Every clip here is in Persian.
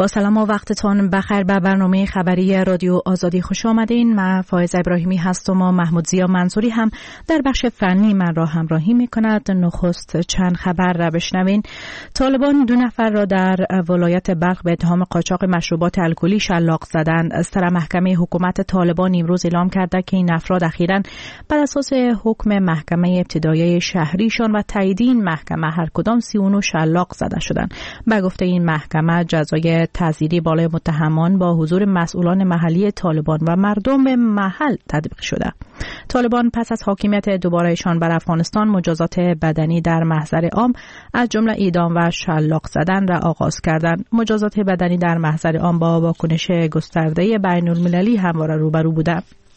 با سلام و وقتتان بخیر به برنامه خبری رادیو آزادی خوش آمدین. من فائزه ابراهیمی هستم و محمود زیا منصوری هم در بخش فنی من را همراهی می کند. نخست چند خبر را بشنوین. طالبان 2 نفر را در ولایت بلخ به اتهام قاچاق مشروبات الکلی شلاق زدند. سر محکمه حکومت طالبان امروز اعلام کرده که این افراد اخیراً بر اساس حکم محکمه ابتدایی شهریشان و تایید این محکمه هر کدام 39 شلاق زده شدند. به گفته این محکمه جزای تعزیری بالای متهمان با حضور مسئولان محلی طالبان و مردم محل تطبیق شده. طالبان پس از حاکمیت دوبارهشان بر افغانستان مجازات بدنی در محضر عام از جمله اعدام و شلاق زدن را آغاز کردند. مجازات بدنی در محضر عام با واکنش گسترده بین المللی همواره روبرو بوده.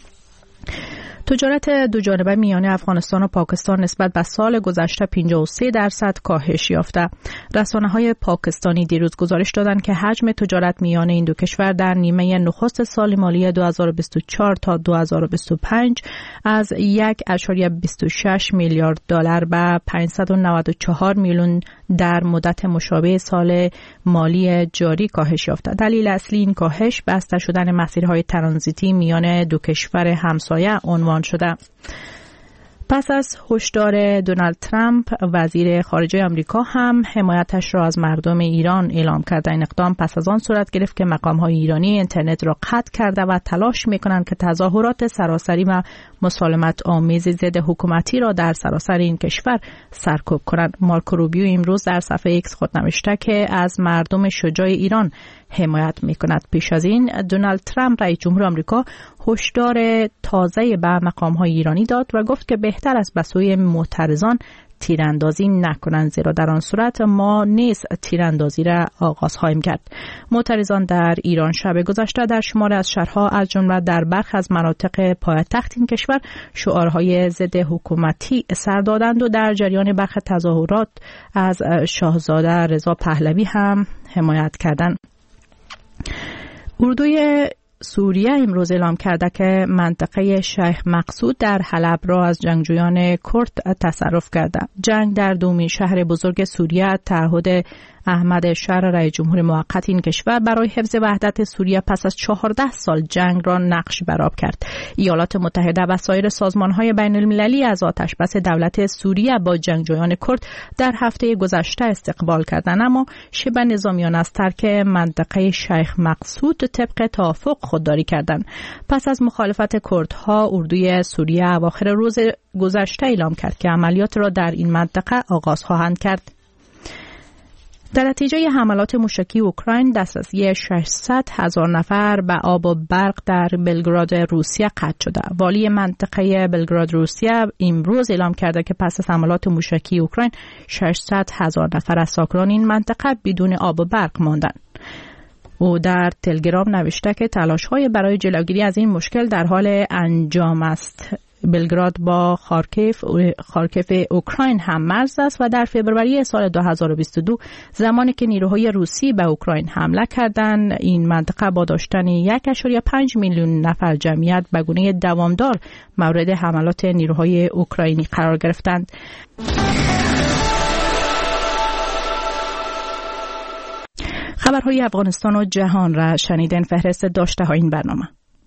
تجارت دوجانبه میان افغانستان و پاکستان نسبت به سال گذشته 53% کاهش یافته. رسانه‌های پاکستانی دیروز گزارش دادند که حجم تجارت میان این دو کشور در نیمه نخست سال مالی 2024 تا 2025 از 1.26 میلیارد دلار به 594 میلیون در مدت مشابه سال مالی جاری کاهش یافته. دلیل اصلی این کاهش بسته شدن مسیرهای ترانزیتی میان دو کشور همسایه عنوان شده. پس از هشدار دونالد ترامپ، وزیر خارجه آمریکا هم حمایتش را از مردم ایران اعلام کرده. این اقدام پس از آن صورت گرفت که مقام‌های ایرانی اینترنت را قطع کرده و تلاش می‌کنند که تظاهرات سراسری و مسالمت آمیز ضد حکومتی را در سراسر این کشور سرکوب کنند. مارکو روبیو امروز در صفحه ایکس خود نوشته که از مردم شجاع ایران حمایت می‌کند. پیش از این دونالد ترامپ رئیس جمهور آمریکا هشدار تازه به مقام‌های ایرانی داد و گفت که بهتر است به سوی معترضان تیراندازی نکنند، زیرا در آن صورت ما نیز تیراندازی را آغاز خواهیم کرد. معترضان در ایران شب گذشته در شماری از شهرها از جمله در برخی از مناطق پایتخت این کشور شعارهای ضد حکومتی سر دادند و در جریان برخی تظاهرات از شاهزاده رضا پهلوی هم حمایت کردند. اردوی سوریه امروز اعلام کرده که منطقه شیخ مقصود در حلب را از جنگجویان کرد تصرف کرده. جنگ در دومین شهر بزرگ سوریه تعهد احمد شهر رئیس جمهور موقت این کشور برای حفظ وحدت سوریه پس از 14 سال جنگ را نقش برآب کرد. ایالات متحده و سایر سازمان‌های بین المللی از آتشبس دولت سوریه با جنگجویان کرد در هفته گذشته استقبال کردند، اما شبه نظامیان از ترک منطقه شیخ مقصود طبق توافق خودداری کردند. پس از مخالفت کردها، اردوی سوریه اواخر روز گذشته اعلام کرد که عملیات را در این منطقه آغاز خواهند کرد. در نتیجه حملات موشکی اوکراین دسترسی 600,000 نفر به آب و برق در بلگراد روسیه قطع شده. والی منطقه بلگراد روسیه امروز اعلام کرده که پس از حملات موشکی اوکراین 600,000 نفر از ساکنان این منطقه بدون آب و برق ماندند. او در تلگرام نوشته که تلاش‌های برای جلوگیری از این مشکل در حال انجام است. بلگراد با خارکیف اوکراین هم مرز است و در فوریه سال 2022 زمانی که نیروهای روسی به اوکراین حمله کردند، این منطقه با داشتن 1.5 میلیون نفر جمعیت به گونه دوامدار مورد حملات نیروهای اوکراینی قرار گرفتند. خبرهای افغانستان و جهان را شنیدن. فهرست داشته های این برنامه.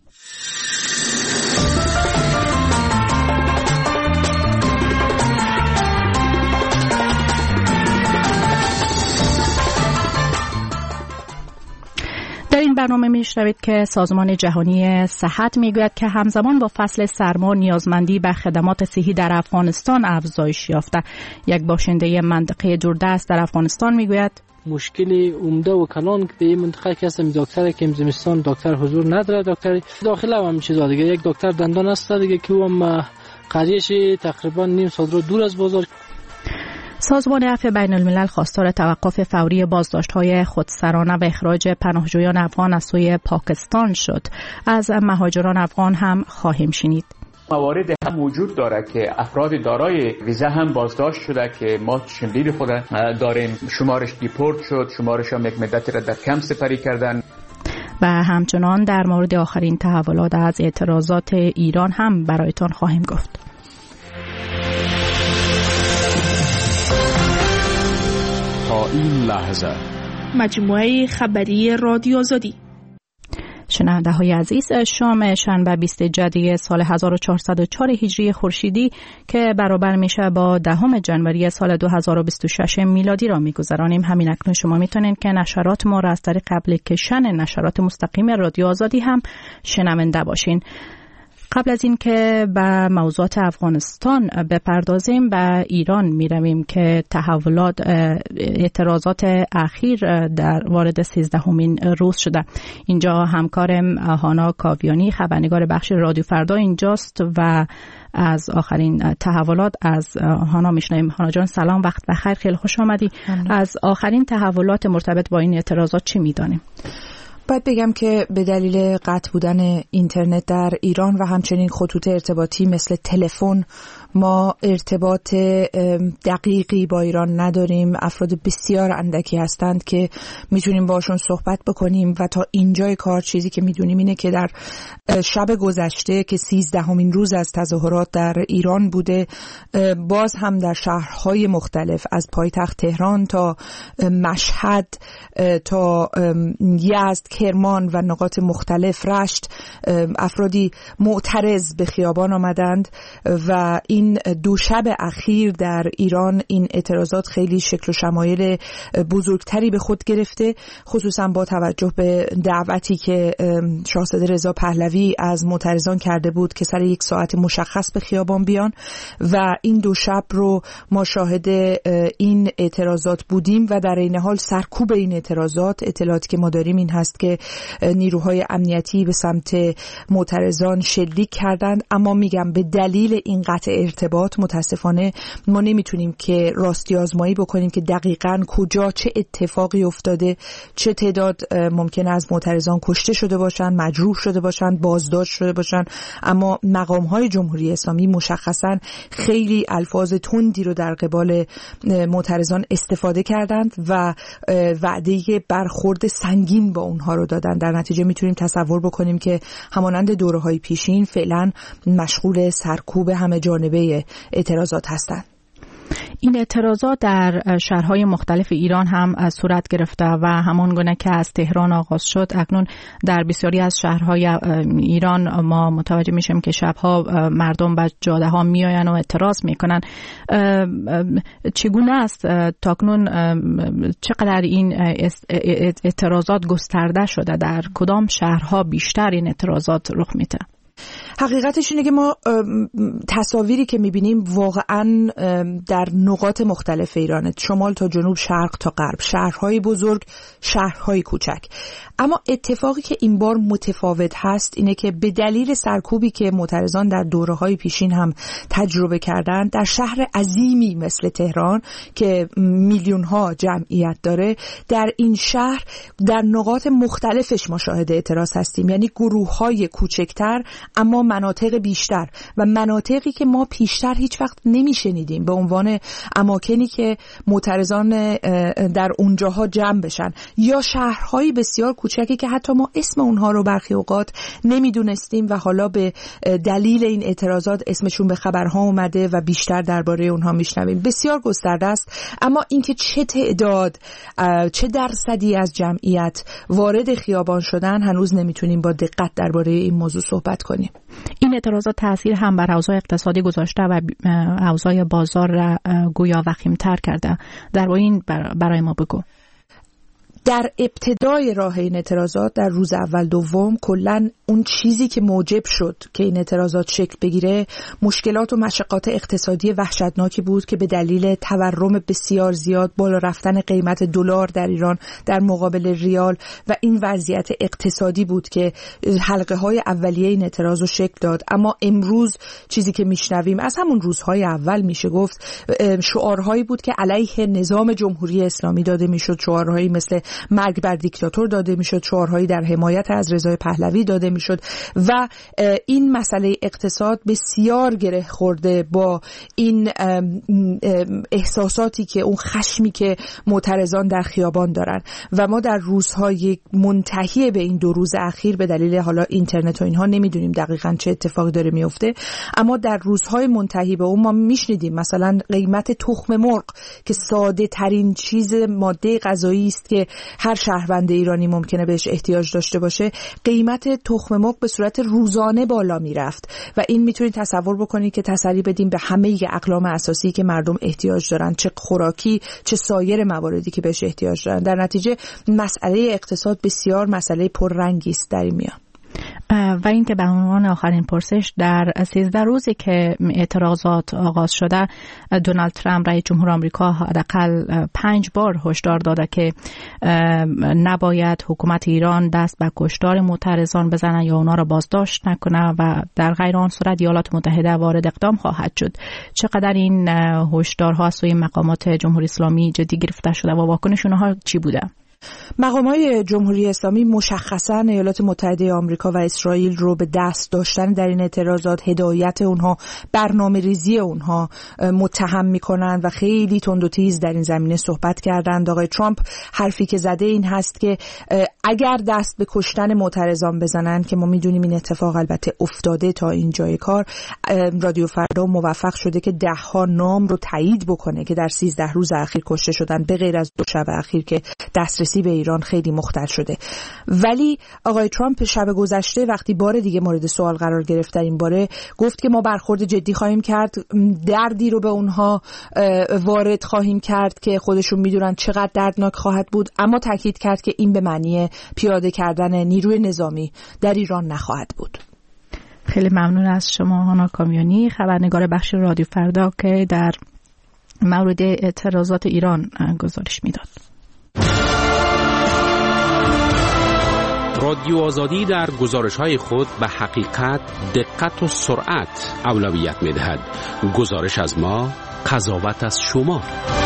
در این برنامه می‌شنوید که سازمان جهانی صحت میگوید که همزمان با فصل سرما نیازمندی به خدمات صحی در افغانستان افزایش یافته. یک باشنده منطقه دوردست در افغانستان میگوید مشکل عمده و کلان که این منطقه که هستم دکتر که زمستان دکتر حضور نداره، دکتر داخله هم چیزا دیگه، یک دکتر دندان است دیگه که هم قریش تقریبا نیم ساعت رو دور از بازار. سازمان عفو بین الملل خواستار توقف فوری بازداشت‌های خودسرانه و اخراج پناهجویان افغان از سوی پاکستان شد. از مهاجران افغان هم خواهیم شنید. موارد هم وجود داره که افراد دارای ویزا هم بازداشت شده که ما شنیدید خود داریم، شمارش دیپورت شد، شمارش هم یک مدتی را در کمپ سپری کردن. و همچنان در مورد آخرین تحولات از اعتراضات ایران هم برایتان خواهیم گفت. تا این لحظه مجموعه خبری رادیو آزادی. شنونده های عزیز، شام شنبه 20 جدی سال 1404 هجری خورشیدی که برابر میشه با 10 جنوری سال 2026 میلادی را میگذرانیم. همین اکنون شما میتونید که نشرات ما را از طریق اپلیکیشن نشرات مستقیم رادیو آزادی هم شنونده باشین. قبل از این که به موضوعات افغانستان بپردازیم، به ایران میرویم که تحولات اعتراضات اخیر در وارد 13مین روز شده. اینجا همکارم هانا کاویانی، خبرنگار بخش رادیو فردا اینجاست و از آخرین تحولات از هانا میشنویم. هانا جان سلام، وقت بخیر، خیلی خوش آمدی. از آخرین تحولات مرتبط با این اعتراضات چی میدانیم؟ باید بگم که به دلیل قطع بودن اینترنت در ایران و همچنین خطوط ارتباطی مثل تلفن ما ارتباط دقیقی با ایران نداریم. افراد بسیار اندکی هستند که میتونیم باشون صحبت بکنیم و تا اینجای کار چیزی که میدونیم اینه که در شب گذشته که 13مین روز از تظاهرات در ایران بوده، باز هم در شهرهای مختلف از پایتخت تهران تا مشهد تا یزد، کرمان و نقاط مختلف، رشت، افرادی معترض به خیابان آمدند و این دو شب اخیر در ایران این اعتراضات خیلی شکل و شمایل بزرگتری به خود گرفته، خصوصا با توجه به دعوتی که شاهزاده رضا پهلوی از معترضان کرده بود که سر 1 ساعت مشخص به خیابان بیان و این دو شب رو ما شاهد این اعتراضات بودیم و در این حال سرکوب این اعتراضات، اطلاعاتی که ما داریم این هست که نیروهای امنیتی به سمت معترضان شلیک کردند. اما میگم به دلیل این قطع ارتباط متاسفانه ما نمیتونیم که راستی آزمایی بکنیم که دقیقاً کجا چه اتفاقی افتاده، چه تعداد ممکنه از معترضان کشته شده باشن، مجروح شده باشن، بازداشت شده باشن. اما مقام‌های جمهوری اسلامی مشخصاً خیلی الفاظ تندی رو در قبال معترضان استفاده کردند و وعده برخورد سنگین با اونها رو دادن. در نتیجه میتونیم تصور بکنیم که همانند دوره‌های پیشین فعلا مشغول سرکوب همه جانبه اعتراضات هستند. این اعتراضات در شهرهای مختلف ایران هم صورت گرفته و همان گونه که از تهران آغاز شد اکنون در بسیاری از شهرهای ایران ما متوجه میشیم که شبها مردم به جاده ها میآیند و اعتراض میکنن. چگونه است تاکنون، چقدر این اعتراضات گسترده شده، در کدام شهرها بیشتر این اعتراضات رخ میده؟ حقیقتش اینه که ما تصاویری که میبینیم واقعا در نقاط مختلف ایرانه، شمال تا جنوب، شرق تا غرب، شهرهای بزرگ، شهرهای کوچک. اما اتفاقی که این بار متفاوت هست اینه که به دلیل سرکوبی که معترضان در دوره‌های پیشین هم تجربه کردن، در شهر عظیمی مثل تهران که میلیون‌ها جمعیت داره، در این شهر در نقاط مختلفش ما شاهد اعتراض هستیم، یعنی گروه‌های کوچکتر اما مناطق بیشتر و مناطقی که ما پیشتر هیچ وقت نمیشنیدیم به عنوان اماکنی که معترضان در اونجاها جمع بشن، یا شهرهای بسیار کوچکی که حتی ما اسم اونها رو برخی اوقات نمیدونستیم و حالا به دلیل این اعتراضات اسمشون به خبرها اومده و بیشتر درباره اونها میشنویم. بسیار گسترده است، اما اینکه چه تعداد، چه درصدی از جمعیت وارد خیابان شدن هنوز نمیتونیم با دقت درباره این موضوع صحبت کنیم. این اعتراضات تاثیر هم بر اوضاع اقتصادی گذاشته و اوضاع بازار را گویا وخیم‌تر کرده. در این برای ما بگو. در ابتدای راه این اعتراضات در روز اول دوم کلاً اون چیزی که موجب شد که این اعتراضات شکل بگیره مشکلات و مشقات اقتصادی وحشتناکی بود که به دلیل تورم بسیار زیاد، بالا رفتن قیمت دلار در ایران در مقابل ریال و این وضعیت اقتصادی بود که حلقه های اولیه این اعتراض رو شکل داد. اما امروز چیزی که میشنویم از همون روزهای اول میشه گفت شعارهایی بود که علیه نظام جمهوری اسلامی داده میشد، شعارهایی مثل مرگ بر دیکتاتور داده میشد، شعارهایی در حمایت از رضا پهلوی داده میشد و این مسئله اقتصاد بسیار گره خورده با این احساساتی که اون خشمی که معترضان در خیابان دارن و ما در روزهای منتهی به این 2 روز اخیر به دلیل حالا اینترنت و اینها نمیدونیم دقیقاً چه اتفاقی داره میفته، اما در روزهای منتهی به اون ما میشنیدیم مثلا قیمت تخم مرغ که ساده ترین چیز ماده غذایی است که هر شهروند ایرانی ممکنه بهش احتیاج داشته باشه، قیمت تخم مرغ به صورت روزانه بالا میرفت و این میتونید تصور بکنید که تسری بدیم به همه اقلام اساسی که مردم احتیاج دارن، چه خوراکی چه سایر مواردی که بهش احتیاج دارن. در نتیجه مسئله اقتصاد بسیار مسئله پررنگی است در این میان. و اینکه به عنوان آخرین پرسش، در 13 روزی که اعتراضات آغاز شده، دونالد ترامپ رئیس جمهور آمریکا حداقل 5 بار هشدار داده که نباید حکومت ایران دست به کشتار معترضان بزنه یا اونا را بازداشت نکنه و در غیر آن صورت ایالات متحده وارد اقدام خواهد شد. چقدر این هشدارها از سوی مقامات جمهوری اسلامی جدی گرفته شده و واکنش اونها چی بوده؟ مقامات جمهوری اسلامی مشخصاً ایالات متحده آمریکا و اسرائیل رو به دست داشتن در این اعتراضات، هدایت اونها، برنامه‌ریزی اونها متهم می‌کنند و خیلی تند و تیز در این زمینه صحبت کردند. آقای ترامپ حرفی که زده این هست که اگر دست به کشتن معترضان بزنن، که ما می‌دونیم این اتفاق البته افتاده تا این جای کار، رادیو فردا موفق شده که 10 ها نام رو تایید بکنه که در 13 روز اخیر کشته شدن، به غیر از 2 شب اخیر که دسترسی به ایران خیلی مختل شده. ولی آقای ترامپ شب گذشته وقتی بار دیگه مورد سوال قرار گرفت در این باره، گفت که ما برخورد جدی خواهیم کرد، دردی رو به اونها وارد خواهیم کرد که خودشون میدونن چقدر دردناک خواهد بود، اما تاکید کرد که این به معنی پیاده کردن نیروی نظامی در ایران نخواهد بود. خیلی ممنون از شما هانا کامیونی، خبرنگار بخش رادیو فردا که در مورد اعتراضات ایران گزارش میداد. رادیو آزادی در گزارش‌های خود به حقیقت، دقت و سرعت اولویت می‌دهد. گزارش از ما، قضاوت از شما.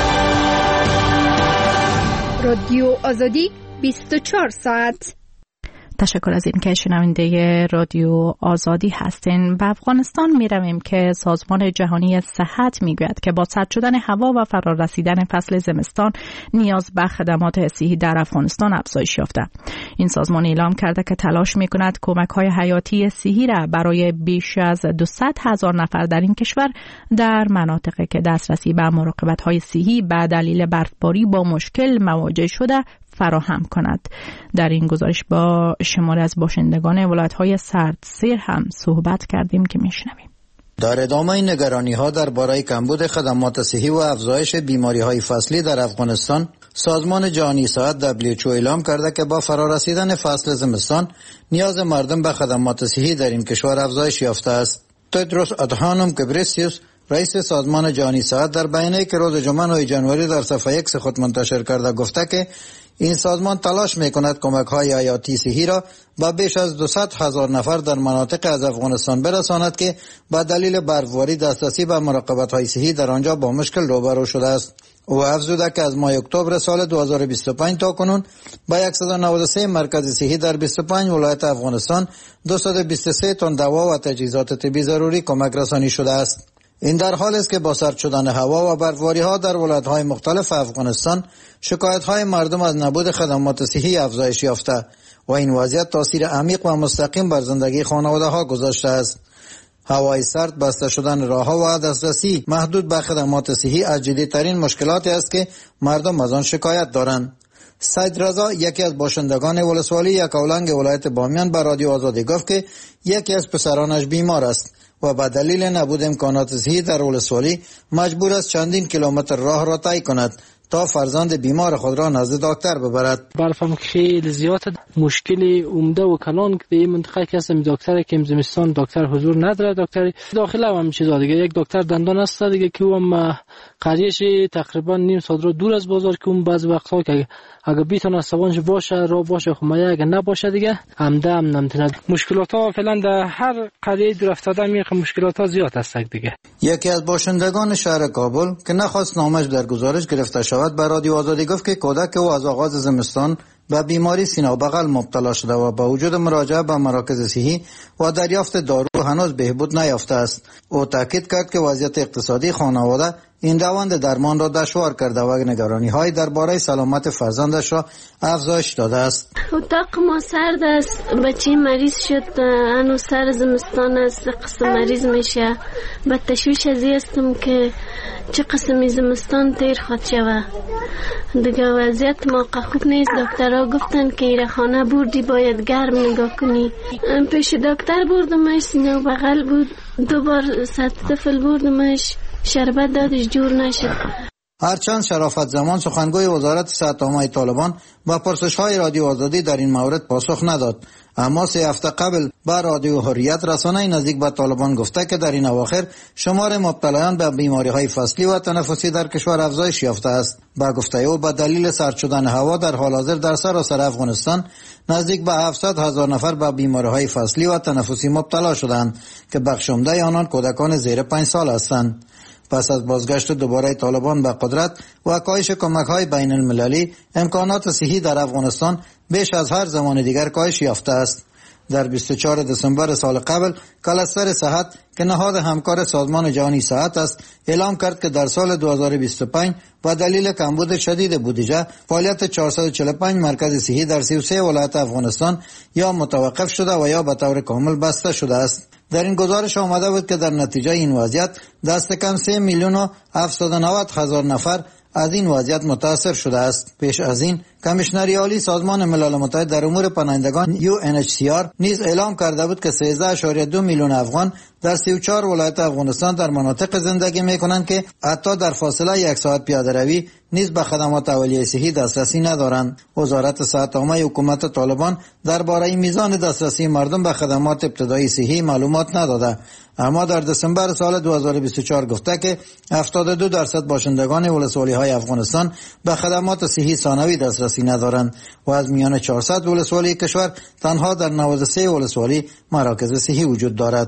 رادیو آزادی 24 ساعت. تشکر از این که شنونده رادیو آزادی هستین. به افغانستان میرویم که سازمان جهانی صحت میگوید که با سرد شدن هوا و فرا رسیدن فصل زمستان نیاز به خدمات صحی در افغانستان افزایش یافته. این سازمان اعلام کرده که تلاش میکند کمک‌های حیاتی صحی را برای بیش از 200,000 نفر در این کشور در مناطقی که دسترسی به مراقبت‌های صحی به دلیل برفباری با مشکل مواجه شده فراهم کند. در این گزارش با شماری از باشندگان ولایت‌های سردسیر هم صحبت کردیم که میشنویم. در ادامه نگرانی‌ها درباره کمبود خدمات صحی و افزایش بیماری‌های فصلی در افغانستان، سازمان جهانی صحت WHO اعلام کرده که با فرارسیدن فصل زمستان نیاز مردم به خدمات صحی در این کشور افزایش یافته است. تدروس ادهانوم گبریسیوس، رئیس سازمان جهانی صحت، در بیانیه‌ای که روز جمعه 9 ژانویه در صفحه X خود منتشر کرده گفته که این سازمان تلاش می‌کند کمک‌های حیاتی صحی را به بیش از 200,000 نفر در مناطق از افغانستان برساند که با دلیل برفباری دسترسی به مراقبت‌های صحی در آنجا با مشکل روبرو شده است. او افزوده که از ماه اکتبر سال 2025 تا کنون با 193 مرکز صحی در 25 ولایت افغانستان 223 تن دوا و تجهیزات طبی ضروری کمک رسانی شده است. این در حالی است که با سرد شدن هوا و برفباری‌ها در ولایت‌های مختلف افغانستان شکایت‌های مردم از نبود خدمات صحی افزایش یافته و این وضعیت تاثیر عمیق و مستقیم بر زندگی خانواده‌ها گذاشته است. هوای سرد، بسته شدن راه‌ها و دسترسی محدود به خدمات صحی از جدی‌ترین مشکلاتی است که مردم از آن شکایت دارند. سید رضا، یکی از باشندگان ولسوالی یکاولنگ ولایت بامیان، به رادیو آزادی گفت که یکی از پسرانش بیمار است و به دلیل نبود امکانات صحی در ولسوالی مجبور است چندین کیلومتر راه را طی کند تا فرزند بیمار خود را نزد دکتر ببرد. برفم خیلی زیاده، مشکل عمده و کلان که در این منطقه که هستم دکتر که زمستان دکتر حضور نداره، دکتر داخله هم چیزا دیگه، یک دکتر دندان است دیگه که هم قریش تقریبا نیم ساعت رو دور از بازار که اون بعض وقتا که اگه بیتونه سوانج باشه را باشه خب اگه نباشه دیگه عمده هم نمیتونه. مشکلات ها فعلا در هر قریه دور افتاده میگه مشکلات ها زیاد است دیگه. یکی از باشندگان شهر کابل که نخواست نامش در گزارش گرفته شود به رادیو آزادی گفت که کودک او از آغاز زمستان به بیماری سینه و بغل مبتلا شده و با وجود مراجعه به مراکز صحی و دریافت دارو هنوز بهبود نیافته است. او تاکید کرد که وضعیت اقتصادی خانواده این روند درمان را دشوار کرده و نگرانی‌های درباره سلامت فرزندش را افزایش داده است. اتاق ما سرد است، بچه مریض شد، هنوز سر زمستان است، قسم مریض میشه. به تشویش ازی هستم که چه قسمی زمستان تیر خود شوه. دیگه وضعیت موقع خوب نیست. دکترها گفتن که ایره خانه بردی باید گرم نگاه کنی. پیش دکتر بردمش، سینه و بغل بود، 2 بار سطح طفل بردمش، شربت دادش جور نشد. هرچند شرافت زمان سخنگوی وزارت صحت عامه طالبان با پرسش‌های رادیو آزادی در این مورد پاسخ نداد، اما 3 هفته قبل با رادیو حریت رسانه نزدیک به طالبان گفته که در این اواخر شمار مبتلایان به بیماری‌های فصلی و تنفسی در کشور افزایش یافته است. با گفته او به دلیل سرد شدن هوا در حال حاضر در سراسر افغانستان نزدیک به 700,000 نفر به بیماری‌های فصلی و تنفسی مبتلا شدند که بخش عمده آنان کودکان زیر 5 سال هستند. پس از بازگشت دوباره طالبان به قدرت و کاهش کمک‌های بین المللی، امکانات صحی در افغانستان بیش از هر زمان دیگر کاهش یافته است. در 24 دسامبر سال قبل کلستر صحت که نهاد همکار سازمان جهانی صحت است اعلام کرد که در سال 2025 با دلیل کمبود شدید بودجه فعالیت 445 مرکز صحی در 33 ولایت افغانستان یا متوقف شده و یا به طور کامل بسته شده است. در این گزارش آمده بود که در نتیجه این وضعیت دست کم 3,790,000 نفر از این وضعیت متاثر شده است. پیش از این کمیشنری عالی سازمان ملل متحد در امور پناهندگان UNHCR نیز اعلام کرده بود که 13.2 میلیون افغان در 34 ولایت افغانستان در مناطق زندگی می‌کنند که حتی در فاصله 1 ساعت پیاده روی نیز به خدمات اولیه صحی دسترسی ندارند. وزارت صحت عامه حکومت طالبان درباره میزان دسترسی مردم به خدمات ابتدایی صحی معلومات نداده، اما در دسامبر سال 2024 گفته که 72% باشندگان ولسوالی‌های افغانستان به خدمات صحی ثانوی دسترسی ندارند و از میان 400 ولسوالی کشور تنها در 93 ولسوالی مراکز صحی وجود دارد.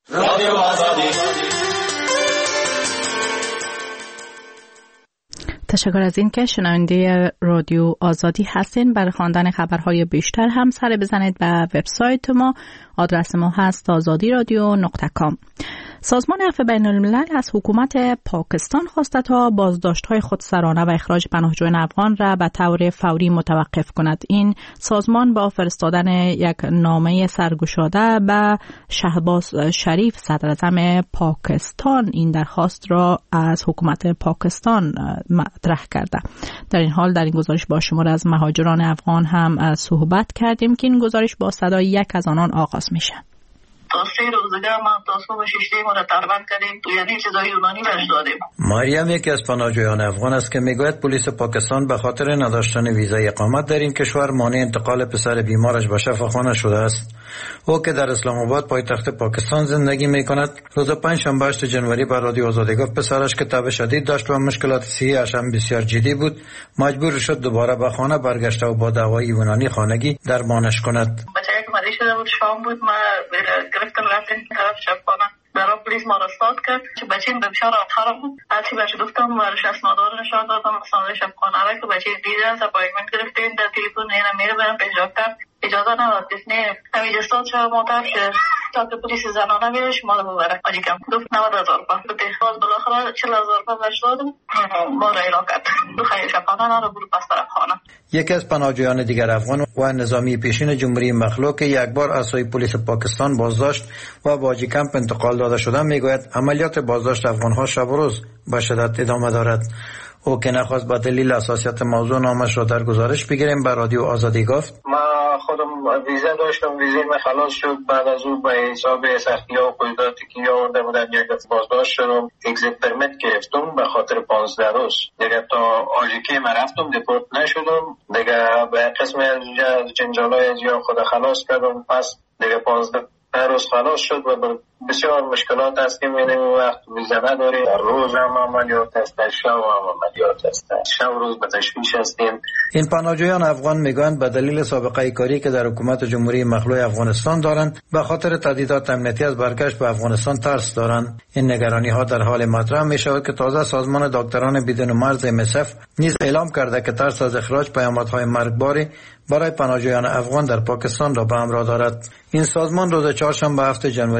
تشکر از این که شنونده رادیو آزادی هستین. برای خواندن خبرهای بیشتر هم سر بزنید به وبسایت ما. آدرس ما هست azadiradio.com. سازمان عفو بین الملل از حکومت پاکستان خواسته تا بازداشت‌های خودسرانه و اخراج پناهجویان افغان را به طور فوری متوقف کند. این سازمان با فرستادن یک نامه سرگشاده به شهباز شریف صدر اعظم پاکستان این درخواست را از حکومت پاکستان مطرح کرده. در این حال در این گزارش با شمار از مهاجران افغان هم صحبت کردیم که این گزارش با صدای یک از آنان آغاز میشه. تا 3 روز دیگه ما تا صبح 6 ما را تربند کردیم، یعنی چیزای یونانی برش دادیم. مریم یکی از پناهجویان افغان است که میگوید پلیس پاکستان به خاطر نداشتن ویزای اقامت در این کشور مانع انتقال پسر بیمارش به شفاخانه شده است. او که در اسلام آباد پایتخت پاکستان زندگی میکند، روز 5 شنبه 8 جنوری بر رادیو آزادی گفت پسرش که تب شدید داشت و مشکلات صحی‌اش هم بسیار جدی بود، مجبور شد دوباره به خانه برگشته و با دوای یونانی خانگی درمانش کند. مریض شده بود، شام بود، ما گرفتم رفتیم طرف شبخانه. برای پلیس ما را استاد کرد که بچه این بسیار آخر بود. هرچی بچه گفتم برش اسنادار نشان دادم، اسناد شبخانه را که بچه دیده است، اپایمنت گرفتیم در تلفن اینا میره برم پیش دکتر اجازه نداد نه همینجا استاد شد معترف شد تا که پلیس زنانه میره شما رو ببره آجی کم گفت 90,000 روپیه به تخواز بالاخره 40,000 روپیه برش دادم ما را ایران کرد دو خیلی شبخانه را برو پس طرف خانه. یکی از پناهجویان دیگر افغان و نظامی پیشین جمهوری مخلوع که یک بار از سوی پلیس پاکستان بازداشت و به حاجی کمپ انتقال داده شده میگوید عملیات بازداشت افغان‌ها شب و روز به شدت ادامه دارد. او که نخواست به دلیل حساسیت موضوع نامش را در گزارش بگیریم به رادیو آزادی گفت ما خودم ویزا داشتم، ویزای من خلاص شد، بعد از اون به حساب سختی‌ها و قیوداتی که آورده بودن یک بازداشت شدم، اگزیت پرمیت گرفتم به خاطر 15 روز دیگه تا آژیکی من رفتم دیپورت نشدم دیگه به قسم از جنجالای از خود خلاص کردم، پس دیگه 15 روز خلاص شد و بسیار مشکلات است که می‌بینیم وقت ویزا نداری، روز هم عملیات است، شب هم عملیات است، شب روز به تشویش هستیم. این پناهجویان افغان میگویند به دلیل سابقه کاری که در حکومت جمهوری مخلوع افغانستان دارند به خاطر تهدیدات امنیتی از برگشت به افغانستان ترس دارند. این نگرانی ها در حال مطرح می شود که تازه سازمان دکتران بدون مرز MSF نیز اعلام کرده که ترس از اخراج پیامدهای مرگباری برای پناهجویان افغان در پاکستان را به همراه دارد. این سازمان روز چهارشنبه 7 جنوری با نشر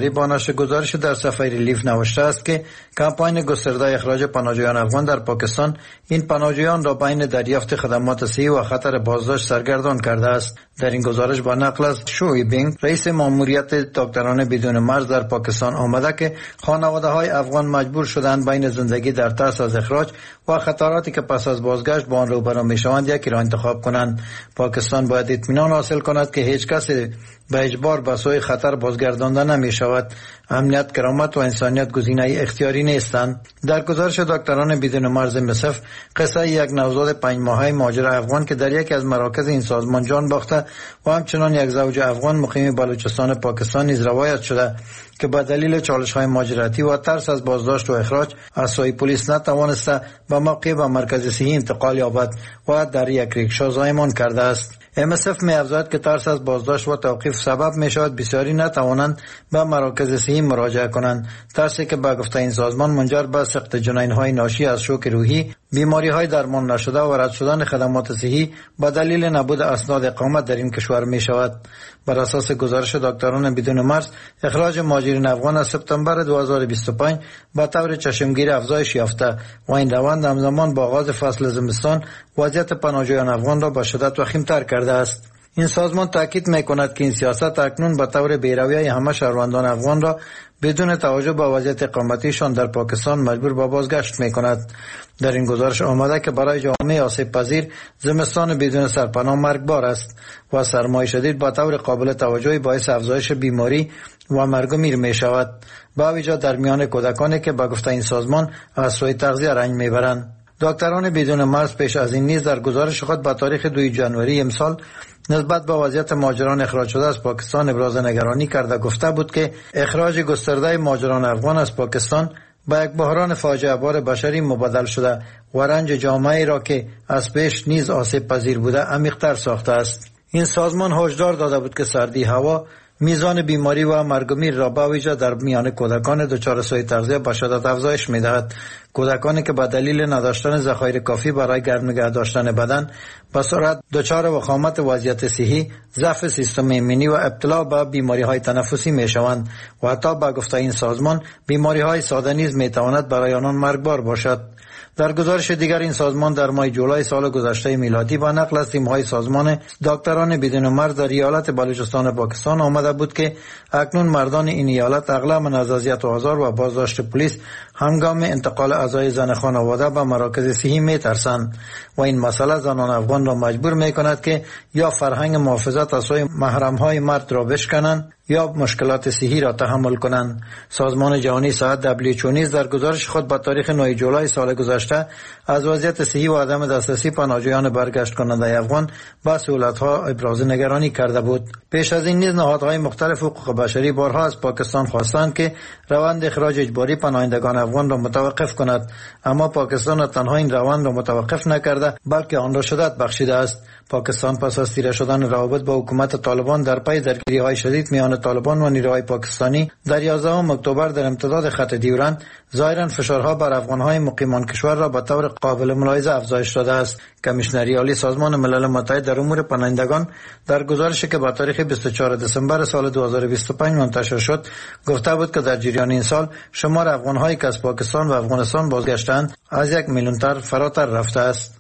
نشر گزارش در صفحه ریلیف نوشته است که کمپاین گسترده اخراج پناهجویان افغان در پاکستان این پناهجویان را بین دریافت خدمات صحی و خطر بازداشت سرگردان کرده است. در این گزارش با نقل از شوی بینگ رئیس ماموریت دکتران بدون مرز در پاکستان آمده که خانواده‌های افغان مجبور شدند بین زندگی در ترس از اخراج و خطراتی که پس از بازگشت با آن روبرو می‌شوند یکی را انتخاب کنند. پاکستان باید اطمینان حاصل کند که هیچ کسی به اجبار به سوی خطر بازگردانده نمی شود. امنیت، کرامت و انسانیت گزینه اختیاری نیستند. در گزارش دکتران بدون مرز MSF قصه یک نوزاد 5 ماهه مهاجر افغان که در یکی از مراکز این سازمان جان باخته و همچنان یک زوج افغان مقیم بلوچستان پاکستان نیز روایت شده که به دلیل چالش‌های مهاجرتی و ترس از بازداشت و اخراج از سوی پلیس نتوانسته به موقع به مرکز صحی انتقال یابد و در یک ریکشا زایمان کرده است. MSF می‌افزاید که ترس از بازداشت و توقیف سبب می‌شود بسیاری نتوانند به مراکز صحی مراجعه کنند، ترسی که به گفته این سازمان منجر به سقط جنین‌های ناشی از شوک روحی، بیماری‌های درمان نشده و رد شدن خدمات صحی به دلیل نبود اسناد اقامت در این کشور می‌شود. بر اساس گزارش دکتران بدون مرز، اخراج مهاجرین افغان از سپتامبر 2025 به طور چشمگیر افزایش یافته و این روند همزمان با آغاز فصل زمستان وضعیت پناهجویان افغان را به شدت وخیم‌تر کرده است. این سازمان تاکید می‌کند که این سیاست اکنون به طور بی‌رویه همه شهروندان افغان را بدون توجه به وضعیت اقامتیشان در پاکستان مجبور به بازگشت می‌کند. در این گزارش آمده که برای جامعه آسیب پذیر زمستان بدون سرپناه مرگبار است و سرمای شدید با طور قابل توجهی باعث افزایش بیماری و مرگ و میر می‌شود، با ویژه در میان کودکانی که به گفته این سازمان از سوی تغذیه رنج می‌برند. دکتران بدون مرز پیش از این نیز در گزارش خود با تاریخ 2 ژانویه امسال نسبت به وضعیت مهاجران اخراج شده از پاکستان ابراز نگرانی کرده گفته بود که اخراج گسترده مهاجران افغان از پاکستان به یک بحران فاجعه بار بشری مبدل شده و رنج جامعه را که از پیش نیز آسیب پذیر بوده عمیق‌تر ساخته است. این سازمان هشدار داده بود که سردی هوا میزان بیماری و مرگ و میر را به ویژه در میان کودکان دچار سوء تغذیه به شدت افزایش می‌دهد. کودکانی که به دلیل نداشتن ذخایر کافی برای گرم نگه داشتن بدن به سرعت دچار وخامت وضعیت صحی، ضعف سیستم ایمنی و ابتلا به بیماری‌های تنفسی می‌شوند و حتی به گفته این سازمان بیماری‌های ساده نیز می‌تواند برای آنان مرگبار باشد. در گزارش دیگر این سازمان در ماه جولای سال گذشته میلادی با نقل از تیم‌های سازمان دکتران بدون مرز در ایالت بلوچستان پاکستان آمده بود که اکنون مردان این ایالت اغلب از اذیت و آزار و بازداشت پلیس هنگام انتقال اعضای زن خانواده به مراکز صحی می‌ترسند و این مسئله زنان افغان را مجبور می‌کند که یا فرهنگ محافظت از سوی محرم‌های مرد را بشکنند یا مشکلات صحی را تحمل کنند. سازمان جهانی صحت WHO نیز در گزارش خود با تاریخ 9 جولای سال گذشته از وضعیت صحی و عدم دسترسی پناهجویان برگشت کننده افغان به سهولت‌ها ابراز نگرانی کرده بود. پیش از این نیز نهادهای مختلف حقوق بشری بارها از پاکستان خواستند که روند اخراج اجباری پناهندگان افغان را متوقف کند، اما پاکستان تنها این روند را متوقف نکرده بلکه آن را شدت بخشیده است. پاکستان پس از تیره شدن روابط با حکومت طالبان در پی درگیری‌های شدید میان طالبان و نیروهای پاکستانی در 11 اکتبر در امتداد خط دیورند ظاهراً فشارها بر افغان‌های مقیمان کشور را به طور قابل ملاحظه افزایش داده است. کمیشنری عالی سازمان ملل متحد در امور پناهندگان در گزارشی که با تاریخ 24 دسامبر سال 2025 منتشر شد گفته بود که در جریان این سال شمار افغان‌هایی که از پاکستان و افغانستان بازگشتند از 1 میلیون تر فراتر رفته است.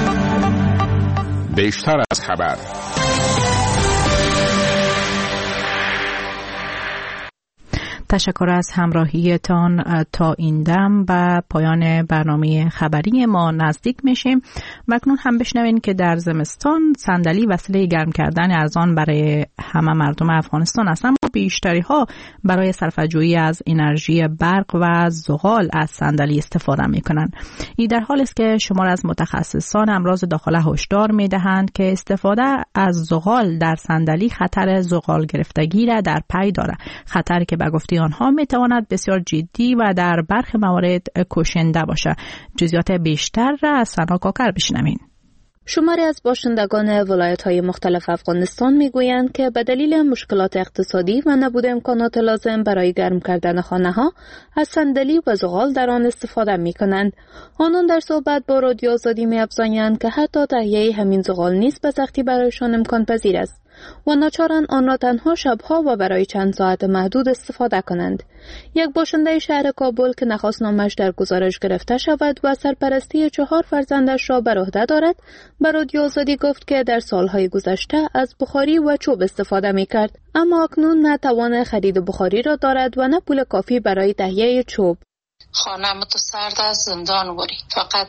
بیشتر از خبر. تشکر از همراهیتان. تا این دم به پایان برنامه خبری ما نزدیک میشیم. مکنون هم بشنوین که در زمستان صندلی وسیله گرم کردن ارزان برای همه مردم افغانستان است، اما بیشتری ها برای صرفه‌جویی از انرژی برق و زغال از صندلی استفاده میکنند. این در حالی است که شمار از متخصصان امراض داخله هشدار میدهند که استفاده از زغال در صندلی خطر زغال گرفتگی را در پی دارد، خطری که به گفته آنها میتواند بسیار جدی و در برخی موارد کشنده باشد. جزئیات بیشتر را از سنا کاکر بشنوین. شماری از باشندگان ولایت‌های مختلف افغانستان میگویند که به دلیل مشکلات اقتصادی و نبود امکانات لازم برای گرم کردن خانه‌ها از صندلی و زغال در آن استفاده می‌کنند. آنان در صحبت با رادیو آزادی می‌افزایند که حتی تهیه همین زغال نیز به سختی برایشان امکان پذیر است. و ناچارن آن را تنها شبها و برای چند ساعت محدود استفاده کنند. یک باشنده شهر کابل که نخست نامش در گزارش گرفته شود و سرپرستی 4 فرزندش را بر عهده دارد، به رادیو آزادی گفت که در سالهای گذشته از بخاری و چوب استفاده می‌کرد، اما اکنون نه توان خرید بخاری را دارد و نه پول کافی برای تهیه چوب. خانه متسرد از زندان وری، فقط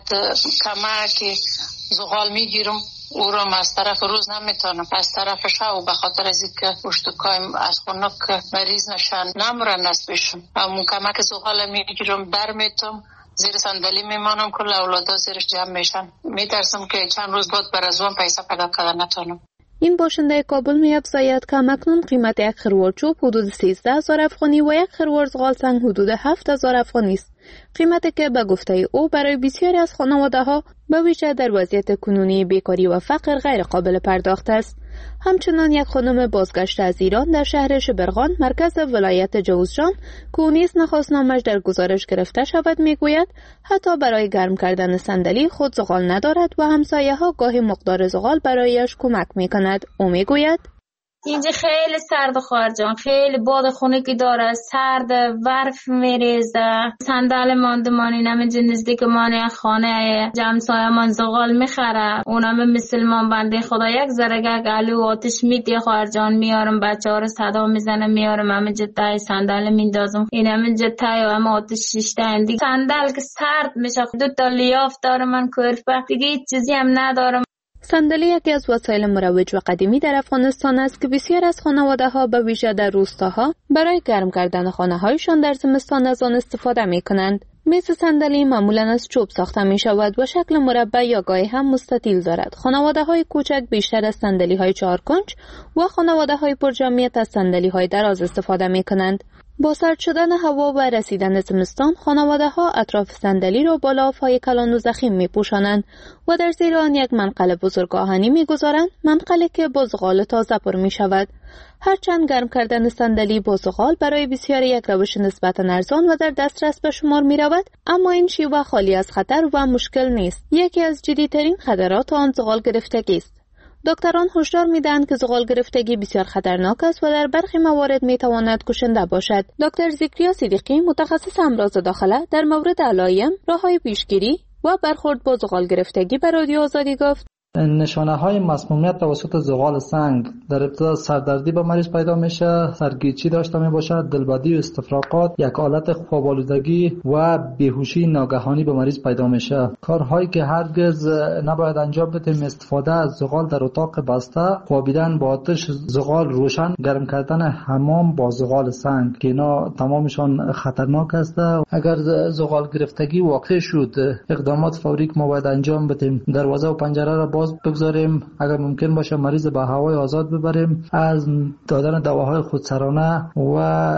کمک زغال میگیرم، او را از طرف روز نمیتونم، از طرف شب به خاطر از اینکه اشتکایم از خنک مریض نشن نمرن نسبشم، همون کمک زغال میگیرم برمیتم، زیر صندلی میمانم که اولادا زیرش جمع میشن، میترسم که چند روز بعد بر از اون پیسه پیدا کردن نتونم. این باشنده کابل می‌افزاید که اکنون قیمت یک خروار چوب حدود 13,000 افغانی و یک خروار زغال سنگ حدود 7,000 افغانی است. قیمتی که به گفته او برای بسیاری از خانواده‌ها به ویژه در وضعیت کنونی بیکاری و فقر غیر قابل پرداخت است. همچنان یک خانم بازگشته از ایران در شهر شبرغان مرکز ولایت جوزجان که او نیز نخست نامش در گزارش گرفته شود میگوید حتی برای گرم کردن صندلی خود زغال ندارد و همسایه‌ها گاهی مقدار زغال برایش کمک میکند. او میگوید اینجا خیلی سرد خواهر جان، خیلی باد خنکی داره، سرد، برف میریزه، صندل ماندمانی نمیجه نزدیک مانی خانه جمسایه من زغال میخره، اونم مسلمان بنده خدا یک زرگه گلو آتش میدی خواهر جان، میارم بچه ها رو صدا میزنه، میارم همینجا تای صندل میندازم، این همینجا تای و هم آتش شیشته اندی صندل که سرد میشه، 2 تا لیاف داره من کرفه دیگه هیچ چیزی هم ندارم. صندلی یکی از وسایل مروج و قدیمی در افغانستان است که بسیار از خانواده‌ها به ویژه در روستاها برای گرم کردن خانه‌هایشان در زمستان از آن استفاده می‌کنند. میز صندلی معمولاً از چوب ساخته می‌شود و شکل مربع یا گاهی هم مستطیل دارد. خانواده‌های کوچک بیشتر از صندلی‌های 4 کنج و خانواده‌های پرجمعیت از صندلی‌های دراز استفاده می‌کنند. با سرد شدن هوا و رسیدن زمستان، خانواده‌ها اطراف صندلی را با لاف‌های کلان و ضخیم می‌پوشانند و در زیر آن یک منقل بزرگ آهنی می‌گذارند، منقلی که با زغال تازه پر می‌شود. هرچند گرم کردن صندلی با زغال برای بسیاری یک روش نسبتاً ارزان و در دسترس به شمار می‌رود، اما این شیوه خالی از خطر و مشکل نیست. یکی از جدی‌ترین خطرات آن زغال گرفتگی است. دکتران هشدار می‌دهند که زغال گرفتگی بسیار خطرناک است و در برخی موارد می‌تواند کشنده باشد. دکتر ذکریا صدیقی متخصص امراض داخله در مورد علائم، راه‌های پیشگیری و برخورد با زغال گرفتگی به رادیو آزادی گفت: نشانه‌های مسمومیت توسط زغال سنگ در ابتدا سردردی به مریض پیدا میشه، سرگیچی داشته میباشد، دلبدی و استفراغات، یک حالت خواب‌آلودگی و بیهوشی ناگهانی به مریض پیدا میشه. کارهایی که هرگز نباید انجام بدیم: استفاده از زغال در اتاق بسته، خوابیدن با آتش زغال روشن، گرم کردن حمام با زغال سنگ که اینا تمامشان خطرناک است. اگر زغال گرفتگی واقع شد، اقدامات فوری که ما باید انجام بدیم: دروازه و پنجره را باز بگذاریم، اگر ممکن باشه مریض به هوای آزاد ببریم، از دادن دواهای خودسرانه و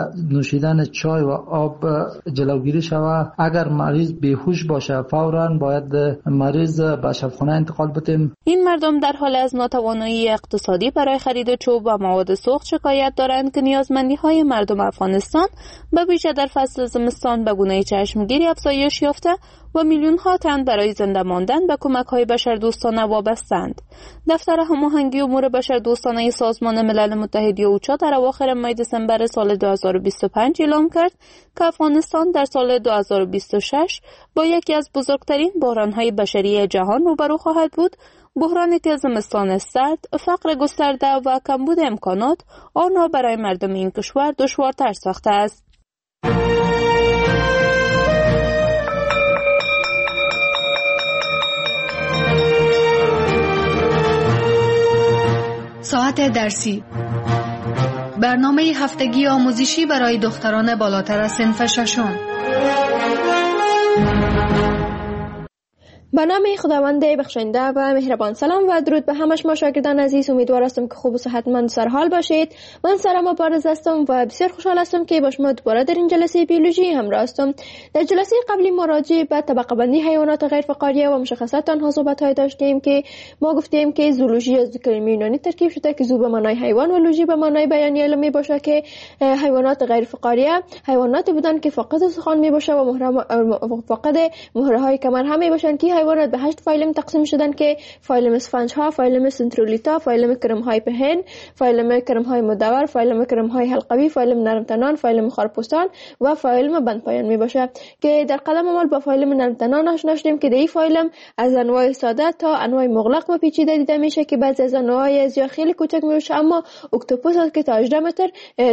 نوشیدن چای و آب جلوگیری شود. اگر مریض بیهوش باشه فوراً باید مریض به شفاخانه انتقال بدیم. این مردم در حال از ناتوانی اقتصادی برای خرید چوب و مواد سوخت شکایت دارند که نیازمندی‌های مردم افغانستان به ویژه در فصل زمستان به گونه چشمگیری افزایش یافته و میلیون‌ها تن برای زنده ماندن به کمک‌های بشردوستانه وابسته‌اند. دفتر هماهنگی امور بشردوستانه سازمان ملل متحد اوچا در اواخر ماه دسامبر سال 2025 اعلام کرد که افغانستان در سال 2026 با یکی از بزرگترین بحران‌های بشری جهان روبرو خواهد بود، بحرانی که زمستان سرد، فقر گسترده و کمبود امکانات آن را برای مردم این کشور دشوارتر ساخته است. ساعت درسی، برنامه هفتگی آموزشی برای دختران بالاتر از صنف ششم. به نام خداوند بخشنده و مهربان. سلام و درود به همه شما شاگردان عزیز. امیدوار هستم که خوب و صحتمند سرحال باشید. من سارا مبارز هستم و بسیار خوشحال هستم که با شما دوباره در این جلسه بیولوژی همراه هستم. در جلسه قبلی ما راجع به طبقه بندی حیوانات غیر فقاریه و مشخصات آنها صحبت داشتیم که ما گفتیم که زولوژی از کلمه یونانی ترکیب شده که زو به معنای حیوان و لوژی به معنای بیانی علمی باشه که حیوانات غیر فقاریه حیواناتی بودن که فاقد استخوان می باشه و فاقد مهره های کمر هم می باشن که حیوانات به 8 فایلم تقسیم شدن که فایلم اسفنج ها، فایلم سنترولیتا، فایلم کرم های پهن، فایلم کرم های مدور، فایلم کرم های حلقوی، فایلم نرمتنان، فایلم خارپوستان و فایلم بندپایان می باشه که در قلم اول با فایلم نرمتنان آشنا شدیم که این فایلم از انواع ساده تا انواع مغلق و پیچیده دیده میشه که بعضی از انواع از یا خیلی کوچک میشه اما اکتوپوس هست که تا 18 متر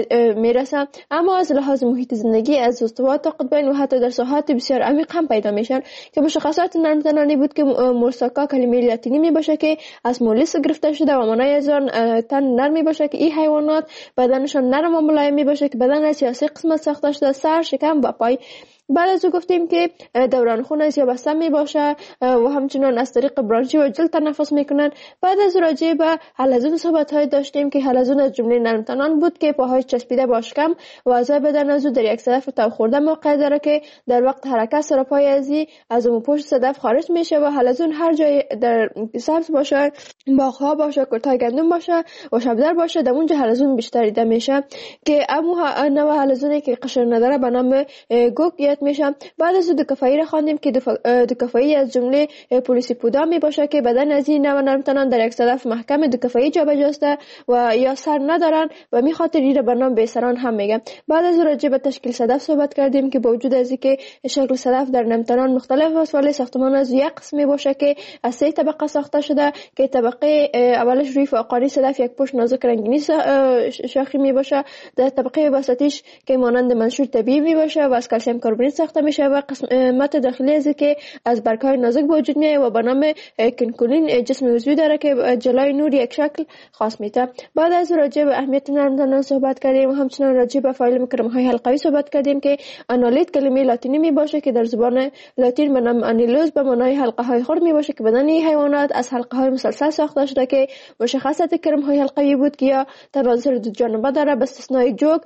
میرسه، اما از لحاظ محیط زندگی از استوات تا قطبین و حتی در ساحات بسیار عمیق هم پیدا میشن که مشخصات نرمتنانی بود که مورساکا کلمه لاتینی می باشه که از مولیس گرفته شده و معنای از آن تن نرم می باشه که این حیوانات بدنشان نرم و ملایم می باشه که بدن از سیاسی قسمت ساخته شده، سر، شکم و پای. بعد از او گفتیم که دوران خون از یا بسته می باشه و همچنان از طریق برانشی و جلد تنفس میکنن. بعد از راجع به حلزون صحبت های داشتیم که حلزون از جمله نرمتنان بود که پاهای چسبیده با شکم و اعضای بدن از او در یک صدف تاب خورده موقع داره که در وقت حرکت سراپای از اون پشت صدف خارج میشه و حلزون هر جای در سبز باشه، باغ‌ها باشه، کل‌های گندم باشه و شبدر باشه، در اونجا حلزون بیشتر دیده میشه که اما نوع حلزونی که قشر نداره به نام گوگ میشه. بعد از دکافایی را خواندیم که دکافایی از جمله پولیسیپودا می باشه که بدن از این نوع نرمتنان در یک صدف محکم دکافایی جابجاسته و یا سر ندارن و می خاطر این را به نام بیسران هم میگن. بعد از راجع به تشکیل صدف صحبت کردیم که با وجود از اینکه شکل صدف در نرمتنان مختلف است ولی ساختمان از یک قسم می باشه که از 3 طبقه ساخته شده که طبقه اولش روی فوقانی صدف یک پشت نازک رنگینی شاخی می باشه، در طبقه وسطیش که مانند منشور طبیعی می باشه و از کلسیم کربونیت ساخته میشه و قسمت داخلی از که از برگ‌های نازک به وجود میاد و به نام کنکولین جسم عضوی داره که جلوی نور یک شکل خاص میده. بعد از راجع به اهمیت نرمتنان صحبت کردیم و همچنین راجع به فایلم کرم‌های حلقوی صحبت کردیم که آنالیت کلمه لاتینی می باشه که در زبان لاتین به نام آنیلوز به معنای حلقه‌های خرد می باشه که بدن این حیوانات از حلقه‌های مسلسل ساخته شده که مشخصات کرم‌های حلقوی بود که یا تناظر دو جانبه داره به استثنای جوک،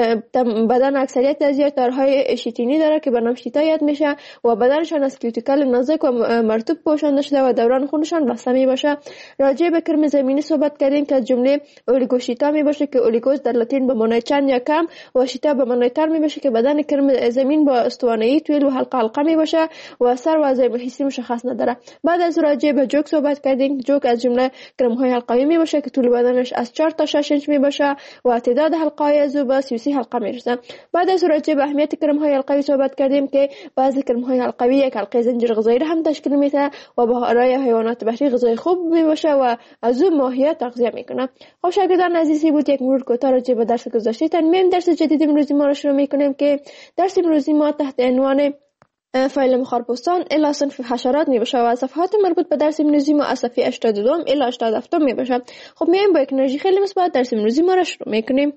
بدن اکثریت از یا تارهای شیتینی داره که به نام شیتا یاد میشه و بدنشان از کیوتیکل نازک و مرطوب پوشانده شده و دوران خونشان بسته می باشه. راجع به کرم زمینی صحبت کردیم که از جمله اولیگوشیتا می باشه که اولیگوس در لاتین به معنای چند یا کم و شیتا به معنای تر می باشه که بدن کرم زمین با استوانه‌ای طویل و حلقه می باشه و سر و اعضای حسی مشخص نداره. بعد از راجع به جوک صحبت کردیم. جوک از جمله کرم‌های حلقوی می باشه که طول بدنش از 4 تا 6 انچ می باشه و تعداد حلقه‌های از او به 33 حلقه می رسه. بعد از راجع به اهمیت کرم‌های حلقوی صحبت کردیم که بعضی کرم‌های حلقوی یک حلقه زنجیر غذایی را هم تشکیل میده و برای حیوانات بحری غذای خوب میباشه و از اون ماهیات تغذیه میکنه. خب شاگردان عزیزی بود یک مرور کوتاه راجع به درس گذشته. تنمیم درس جدید امروزی ما را شروع میکنیم که درس امروزی ما تحت عنوان فایلم خارپوستان الی صنف حشرات میباشه و صفحات مربوط به درس امروزی ما از صفحه 82 الی 87 میباشه. خب میایم با یک انرژی خیلی مثبت درس امروزی ما را شروع میکنیم.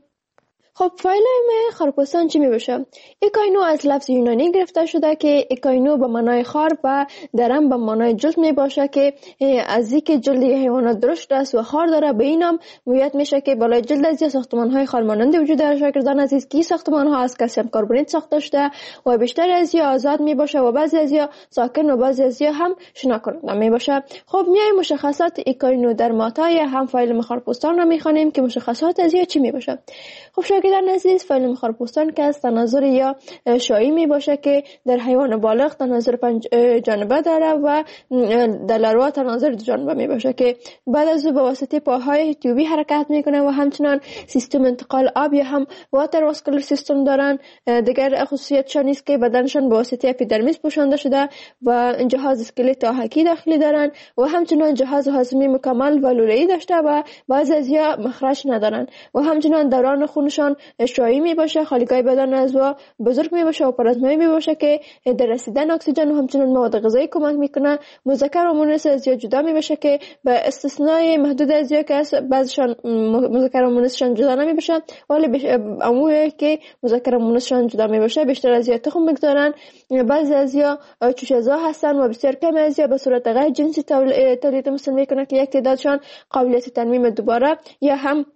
خب فایلم خارپوستان چی می باشه؟ ایکاینو از لفظ یونانی گرفته شده که ایکاینو به معنای خار و درم به معنای جلد می باشه که از اینکه جلد حیوانات درشت است و خار داره به این نام گویت میشه که بالای جلد از ساختمان های خارمانند وجود داره. شاگردان عزیز که ساختمان ها از کلسیم کربونیت ساخته شده و بیشتر از یا آزاد می باشه و بعضی از یا ساکن و بعضی از یا هم شنا کننده می باشه. خب میایم مشخصات ایکاینو در ماتای هم فایلم خارپوستان را می خوانیم که مشخصات از یا چی می باشه. خب شاگردان عزیز فایلم خارپوستان که از تناظر یا شایی می باشه که در حیوان بالغ تناظر 5 جانبه داره و در لاروا تناظر 2 جانبه می باشه که بعد از او به واسطه پاهای تیوبی حرکت میکنه و همچنان سیستم انتقال آب یا هم واتر واسکولار سیستم دارن. دیگر خصوصیتشان است که بدنشان به واسطه اپیدرمیس پوشانده شده و جهاز اسکلت آهکی داخلی دارن و همچنان جهاز هاضمه مکمل و لوله‌ای داشته و بعضی از یا مخرج ندارن و همچنان دوران خونشان شایی می باشه. خالیگاه بدن از و بزرگ می باشه و پلازمایی می باشه که در رسیدن اکسیژن و همچنان مواد غذایی کمک میکنه. مذکر و مؤنث از یا جدا می باشه که به استثنای محدود از یا که بعضشان مذکر و مؤنثشان جدا نمی باشه ولی عمومی که مذکر و مؤنثشان جدا می باشه بیشتر از یا تخم میگذارن. بعضی از یا چوشه‌زا هستن و بسیار کم از یا به صورت غیر جنسی تولید مثل میکنه که یک تعدادشان قابلیت تنمیم دوباره یا هم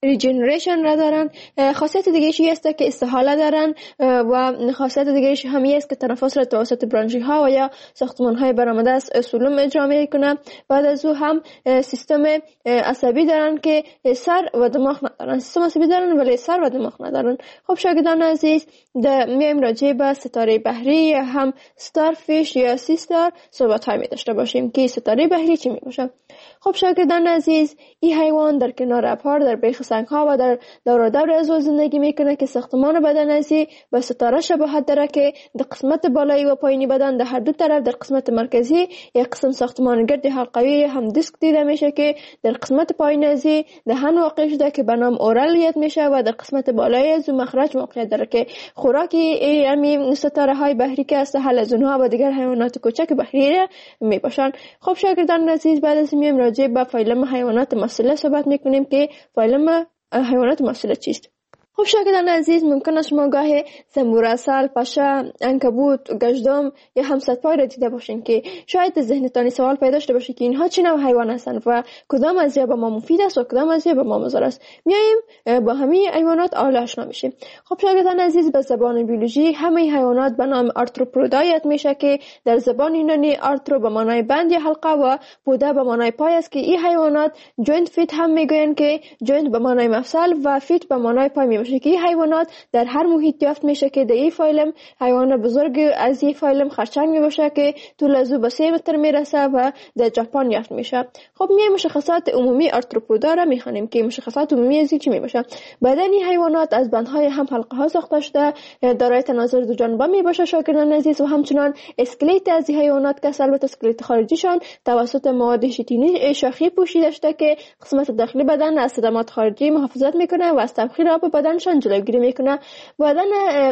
ریجنریشن را دارن. خاصیت دیگه است که استحاله دارن و خاصیت دیگه همی است که تنفس را توسط برانشی ها و یا ساختمان های برآمده از سلوم اجرا میکنه. بعد از او هم سیستم عصبی دارن که سر و دماغ ندارن. سیستم عصبی دارن ولی سر و دماغ ندارن. خب شاگردان عزیز میایم راجع به ستاره بحری یا هم ستارفیش یا سی ستار صحبت های می داشته باشیم که ستاره بحری چی می باشه. خب شاگردان عزیز این حیوان در کنار ابرها در بیخ سنگ ها و در دور از او زندگی میکنه که ساختمان بدن ازی به ستاره شباهت داره که در قسمت بالایی و پایینی بدن در هر دو طرف در قسمت مرکزی یک قسم ساختمان گرد حلقوی هم دیسک دیده میشه که در قسمت پایین ازی دهن واقع شده که به نام اورال میشه و در قسمت بالایی از مخرج موقعیت داره که خوراکی همین ستاره های بحری که است حلزون ها و دیگر حیوانات کوچک بحری می باشن. خب شاگردان عزیز بعد از این راجع به فایلم حیوانات مسئله صحبت میکنیم که فایلم حیوانات مسئله چیست. خب شاگردان عزیز ممکن است شما گاهی زنبور اصل، پشه، عنکبوت، گژدم یا هم صدپای را دیده باشین که شاید ذهنتان سوال پیدا شده باشه که اینها چه نوع حیوان هستند و کدام از به ما مفید است و کدام از به ما مضر است. میایم با همه حیوانات آشنا میشیم. خب شاگردان عزیز به زبان بیولوژی همه حیوانات به نام آرتروپودا یاد میشه که در زبان یونانی آرترو به معنای بند یا حلقه و پودا به معنای پای است که این حیوانات جوینت فیت هم میگویند که جوینت به معنای مفصل و فیت به معنای پای که این حیوانات در هر محیط یافت میشه که در این فایلم حیوان بزرگ از این فایلم خرچنگ میباشه که طول از او به 3 متر میرسه و در ژاپن یافت میشه. خب میایم مشخصات عمومی آرتروپودا را میخوانیم که مشخصات عمومی از چی میباشه. بدن این حیوانات از بندهای هم حلقه ها ساخته شده، دارای تناظر دو جانبه میباشه شاگردان عزیز و همچنان اسکلت از این حیوانات که البته اسکلت خارجیشان توسط مواد ژیتینی شاخی پوشیده شده که قسمت داخلی بدن از صدمات خارجی محافظت میکنه و از تبخیر آب بدنشان جلوگیری میکنه. بدن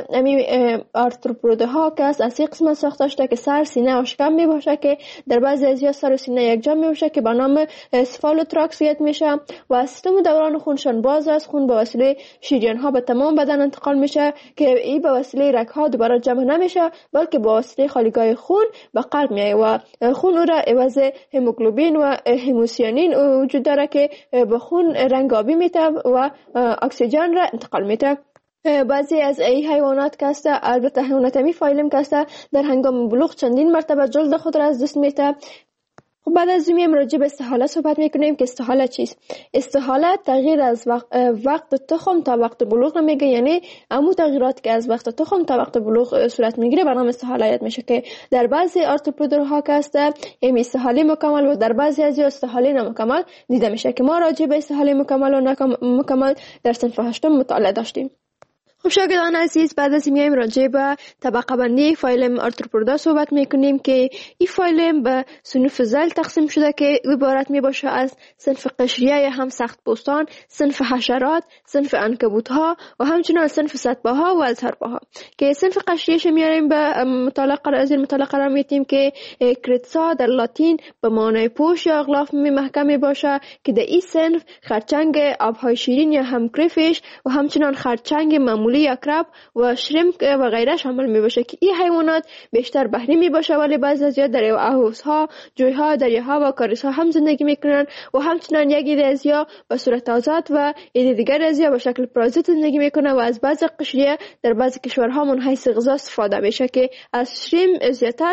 آرتروپودها که از این قسمت ساخته شده که سر، سینه و شکم میباشه که در بعضی از سر و سینه یک جا میباشه که به نام سفالوتراکس یاد میشه و سیستم دوران خونشان باز است. خون به وسیله شریان ها به تمام بدن انتقال میشه که این به وسیله رگ ها دوباره جمع نمیشه بلکه به وسیله خالیگاه خون به قلب میایه و خون او را عوض هموگلوبین و هموسیانین وجود داره که به خون رنگ آبی میده و اکسیژن را انتقال میده. بعضی از ای حیوانات که است البته حیوانات می فایلم که است در هنگام بلوغ چندین مرتبه جلد خود را از دست میده. خب بعد از این راجع به استحاله صحبت میکنیم که استحاله چیست. استحاله تغییر از وقت تخم تا وقت بلوغ میگه، یعنی عمو تغییرات که از وقت تخم تا وقت بلوغ صورت میگیره به نام استحاله یاد میشه که در بعضی آرتروپودها که است یعنی استحاله مکمل و در بعضی از استحاله نامکمل دیده میشه که ما راجع به استحاله مکمل و نامکمل در صنف 8 مطالعه داشتیم. خب شاگردان عزیز بعد از میایم راجع به طبقه بندی فایلم آرتروپودا صحبت میکنیم که این فایلم به صنوف ذیل تقسیم شده که عبارت میباشه از صنف قشریه یا هم سخت پوستان، صنف حشرات، صنف عنکبوت‌ها و همچنین صنف سطبه‌ها و ازهربه‌ها که صنف قشریه‌اش میاریم به مطالعه قرار میدیم که کریتسا در لاتین به معنای پوش یا غلاف محکم باشه که در این صنف خرچنگ آبهای شیرین یا هم کریفیش و همچنین خرچنگ معمولی یا کراب و شریمپ و غیره شامل می باشه که این حیوانات بیشتر بحری می باشه ولی بعضی از در آهوزها، جویها، دریاها و کاریسها هم زندگی میکنن و همچنین یک ازیا به صورت آزاد و دیگر ازیا به شکل پرازیت زندگی میکنه و از بعضی قشریه در بعضی کشورها من حیث غذا استفاده میشه که از شریم زیاتر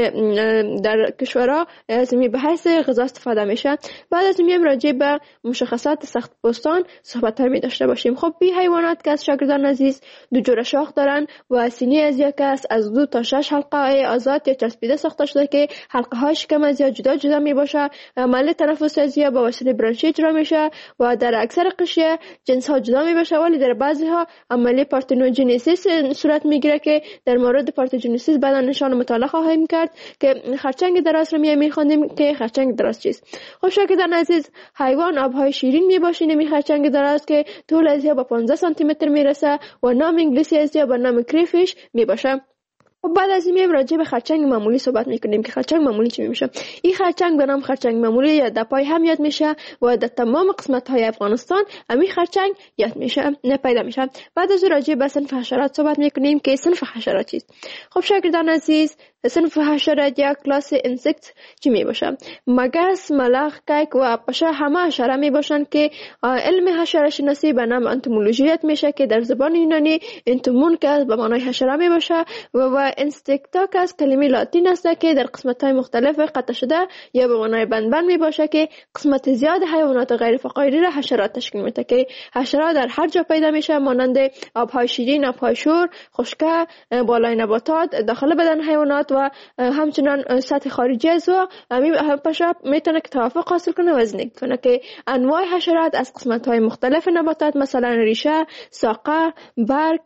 در کشورها از به حیث غذا استفاده میشه. بعد از میایم راجع به مشخصات سخت پوستان صحبت می داشته باشیم. خب این حیوانات که از شاگردان عزیز دو جوره شاخ دارن و سینه از یک است از 2 تا 6 حلقه آزاد یا چسبیده ساخته شده که حلقه های شکم از جدا جدا می باشه. عمل تنفس از با وسیله برانشی اجرا میشه و در اکثر قشریه جنس ها جدا می باشه ولی در بعضی ها عمل پارتنوژنیسیس صورت میگیره که در مورد پارتنوژنیسیس بعدا نشان مطالعه خواهیم کرد که خرچنگ دراز رو میخوندیم که خرچنگ دراز چیست. خب شاگردان عزیز حیوان آبهای شیرین می باشه نمی خرچنگ دراز که طول از با 15 سانتی متر میرسه و نام انگلیسی از یا به نام کریفیش می باشه. و بعد از این راجع به خرچنگ معمولی صحبت میکنیم که خرچنگ معمولی چی میشه. این خرچنگ به نام خرچنگ معمولی یا دپای هم یاد میشه و در تمام قسمت های افغانستان همین خرچنگ یاد میشه پیدا میشه. بعد از راجع به صنف حشرات صحبت میکنیم که صنف حشرات چیست. خب شاگردان عزیز صنف حشرات یا کلاس انسکت چی می باشه؟ مگس، ملخ، کیک و پشه همه حشره می باشن که علم حشره شناسی به نام انتومولوژیت میشه که در زبان یونانی انتومون که به معنای حشره می باشه و انسکتا که از کلمه لاتین است که در قسمت های مختلف قطع شده یا به معنای بند می باشه که قسمت زیاد حیوانات غیر فقاری را حشرات تشکیل میده که حشرات در هر جا پیدا میشه، مانند آبهای شیرین، آبهای شور، خشکه، بالای نباتات، داخل بدن حیوانات و همچنان سطح خارجی از و پشه میتونه که توافق حاصل کنه و زندگی کنه که انواع حشرات از قسمت های مختلف نباتات مثلا ریشه، ساقه، برگ،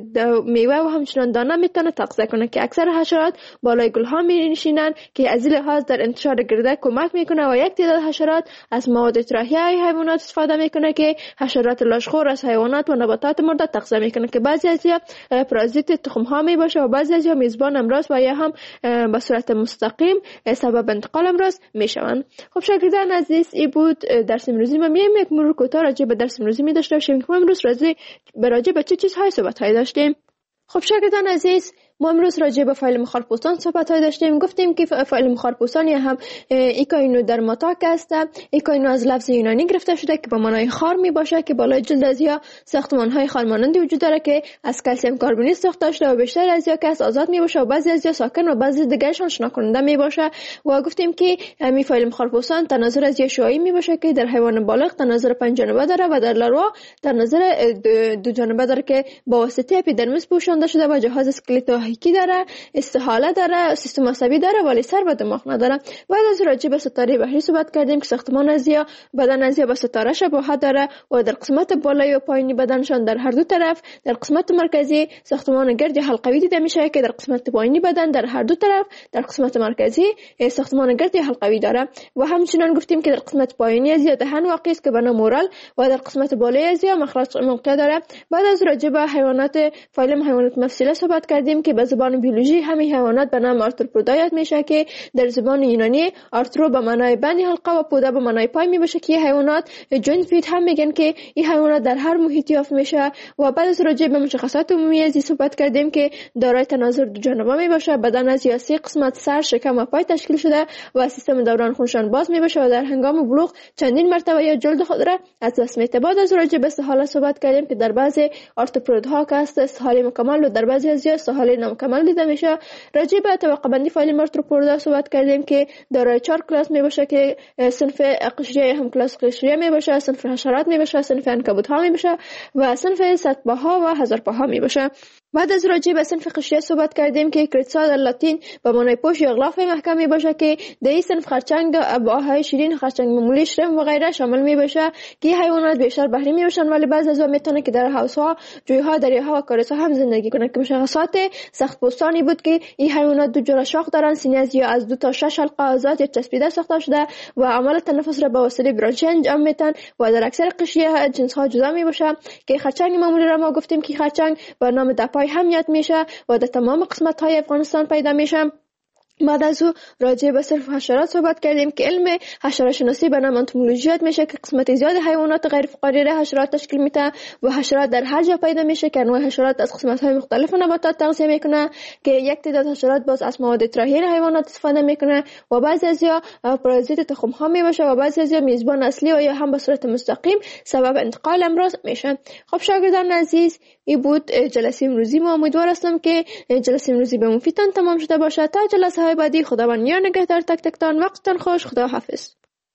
میوه و همچنان دانه میتونه تغذیه کنه که اکثر حشرات بالای گل ها می نشینن که از این لحاظ در انتشار گرده کمک میکنه و یک تعداد حشرات از مواد اطراحی حیوانات استفاده میکنه که حشرات لاشخور از حیوانات و نباتات مرده تغذیه میکنه که بعضی از پارازیت تخم ها می باشه و بعضی از میزبان امراض و یا هم به صورت مستقیم سبب انتقال امراض میشوند. خب شاگردان عزیز، این بود درس امروزی ما. میایم یک مرور کوتاه راجع به درس امروزی می داشته باشیم که ما امروز راجع به چه چیزهای صحبت های داشتیم. خب شاگردان عزیز، ما امروز راجع به فایل مخالپوستان صحبت های داشتیم. گفتیم که فایل مخالپوستان یا هم ایکاینو درماتاک است. ایکاینو از لفظ یونانی گرفته شده که به معنای خار می باشه که بالای جلد از یا ساختمان های خارمانندی وجود داره که از کلسیم کربونیت ساخته شده و بیشتر از یا که از آزاد می باشه و بعضی از یا ساکن و بعضی دیگرشان شنا کننده می باشه. و گفتیم که همین فایل مخالپوستان تناظر از یا شعاعی می باشه که در حیوان بالغ تناظر 5 جانبه داره و در لاروا تناظر 2 جانبه داره که با واسطه اپیدرمیس پوشانده شده و جهاز اسکلتوحیکی داره، استحاله داره، سیستم عصبی داره ولی سر و دماغ نداره. بعد از راجع به ستاره بحری صحبت کردیم که ساختمان از یا بدن از یا به ستاره شباهت داره و در قسمت بالایی و پایینی بدنشان در هر دو طرف در قسمت مرکزی ساختمان گرد یا حلقوی دیده میشه که در قسمت پایینی بدن در هر دو طرف در قسمت مرکزی ساختمان گرد یا حلقوی داره. و همچنین گفتیم که در قسمت پایینی از یا دهن واقع است که به نام مورال و در قسمت بالایی از یا مخرج موقع داره. بعد از راجع به حیوانات فایلم حیوانات مفصله صحبت کردیم که به زبان بیولوژی همین حیوانات به نام آرتروپودا یاد میشه که در زبان یونانی آرترو به معنای بند حلقه و پودا به معنای پای می باشه که حیوانات جوینت فیت هم میگن که این حیوانات در هر محیطی یافت میشه. و بعد از راجع به مشخصات عمومی از صحبت کردیم که دارای تناظر 2 جانبه می باشه، بدن از یا 3 قسمت سر، شکم و پای تشکیل شده و سیستم دوران خونشان باز می باشه و در هنگام بلوغ چندین مرتبه یا جلد خود را از دست میده. بعد از راجع به استحاله صحبت کردیم که در بعضی آرتروپودها که است استحاله مکمل و در بعضی از استحاله نامکمل دیده میشه. راجع به طبقه بندی فایل آرتروپودا صحبت کردیم که دارای 4 کلاس می باشه که صنف قشریه هم کلاس قشریه می باشه، صنف حشرات می باشه، صنف عنکبوت ها می باشه و صنف صدپاها و هزارپاها می باشه. بعد از راجع به صنف قشریه صحبت کردیم که کریتسا در لاتین به معنای پوش یا غلاف محکم می باشه که در این صنف خرچنگ، اباهای شیرین، خرچنگ معمولی، شرم و غیره شامل می باشه که حیوانات بیشتر بحری می باشن ولی بعضی از اونها میتونه که در حوض‌ها، جوی‌ها، دریاها و کارس‌ها هم زندگی کنه. که مشخصات سخت پوستانی بود که این حیوانات 2 جور شاخ دارن، سینه از یا از 2 تا 6 حلقه آزاد یا چسبیده ساخته شده و عمل تنفس را به واسطه برانچه انجام میدن و در اکثر قشریه جنس‌ها جدا می باشه. که خرچنگ معمولی را ما گفتیم که خرچنگ به نام دپای هم یاد میشه و در تمام قسمت‌های افغانستان پیدا میشه. بعد از او راجع به صرف حشرات صحبت کردیم که علم حشره شناسی به نام انتومولوژی یاد میشه که قسمت زیاد حیوانات غیر فقاری را حشرات تشکیل میده و حشرات در هر جا پیدا میشه که انواع حشرات از قسمت‌های مختلف نباتات تغذیه میکنه که یک تعداد حشرات باز از مواد اطراحی حیوانات استفاده میکنه و بعضی از یا پارازیت تخم ها میباشه و بعضی از یا میزبان اصلی و یا هم به صورت مستقیم سبب انتقال امراض میشن. خب شاگردان عزیز، این بود جلسه امروزی ما. امیدوار هستم که جلسه امروزی به مفیدتان تمام شده باشه. تا جلسه های بعدی خداوند یار نگهدار تک تکتان. وقتتان خوش. خدا حافظ.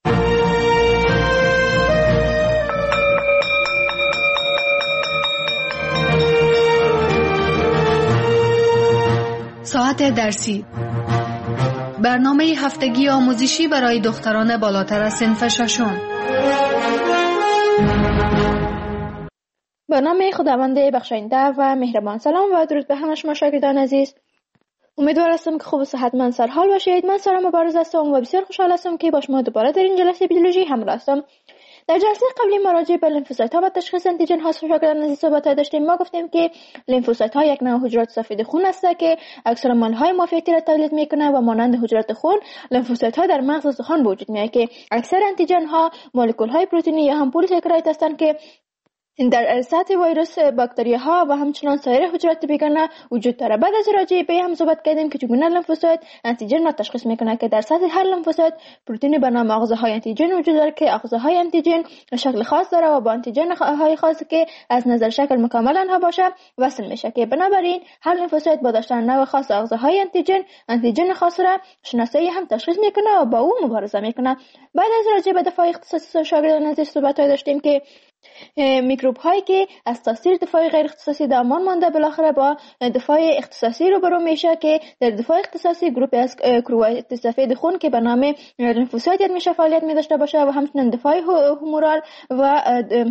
ساعت درسی، برنامه هفتگی آموزشی برای دختران بالاتر از صنف ششم. به نام خداوند بخشاینده و مهربان. سلام و درود به همه شما شاگردان عزیز. امیدوار هستم که خوب و صحتمند سرحال باشید. من سارا مبارز هستم و بسیار خوشحال هستم که با شما دوباره در این جلسه بیولوژی همراه هستم. در جلسه قبلی ما راجع به لیمفوسایت ها و تشخیص انتیجن ها شاگردان عزیز صحبت داشتیم. ما گفتیم که لیمفوسایت ها یک نوع حجرات سفید خون است که اکثر مولهای مافیتی را تولید میکنه و مانند حجرات خون لیمفوسایت ها در مغز استخوان به وجود میاد که اکثر انتیجن ها مولکول های پروتئینی یا هم پلیساکارید هستند که در سطح ویروس، باکتری ها و همچنان سایر حجرات بیگانه وجود داره. بعد از راجع به هم صحبت کردیم که چگونه لمفوسایت آنتیجن را تشخیص میکنه که در سطح هر لمفوسایت پروتئینی به نام آغوزهای آنتیجن وجود داره که آغوزهای آنتیجن شکل خاص داره و با آنتیجن های خاصی که از نظر شکل مکمل آنها باشه وصل میشه، که بنابراین هر لمفوسایت با داشتن نوع خاص آغوزهای آنتیجن خاص را شناسایی هم تشخیص میکنه و با او مبارزه میکنه. بعد از راجع به دفاع اختصاصی شاگردان عزیز صحبت داشتیم که میکروب هایی که از تاثیر دفاع غیر اختصاصی در امان مانده بالاخره با دفاع اختصاصی روبرو میشه، که در دفاع اختصاصی گروپی از کرویات سفید خون که به نام لمفوسایت میشه فعالیت می داشته باشه و همچنین دفاع هومورال و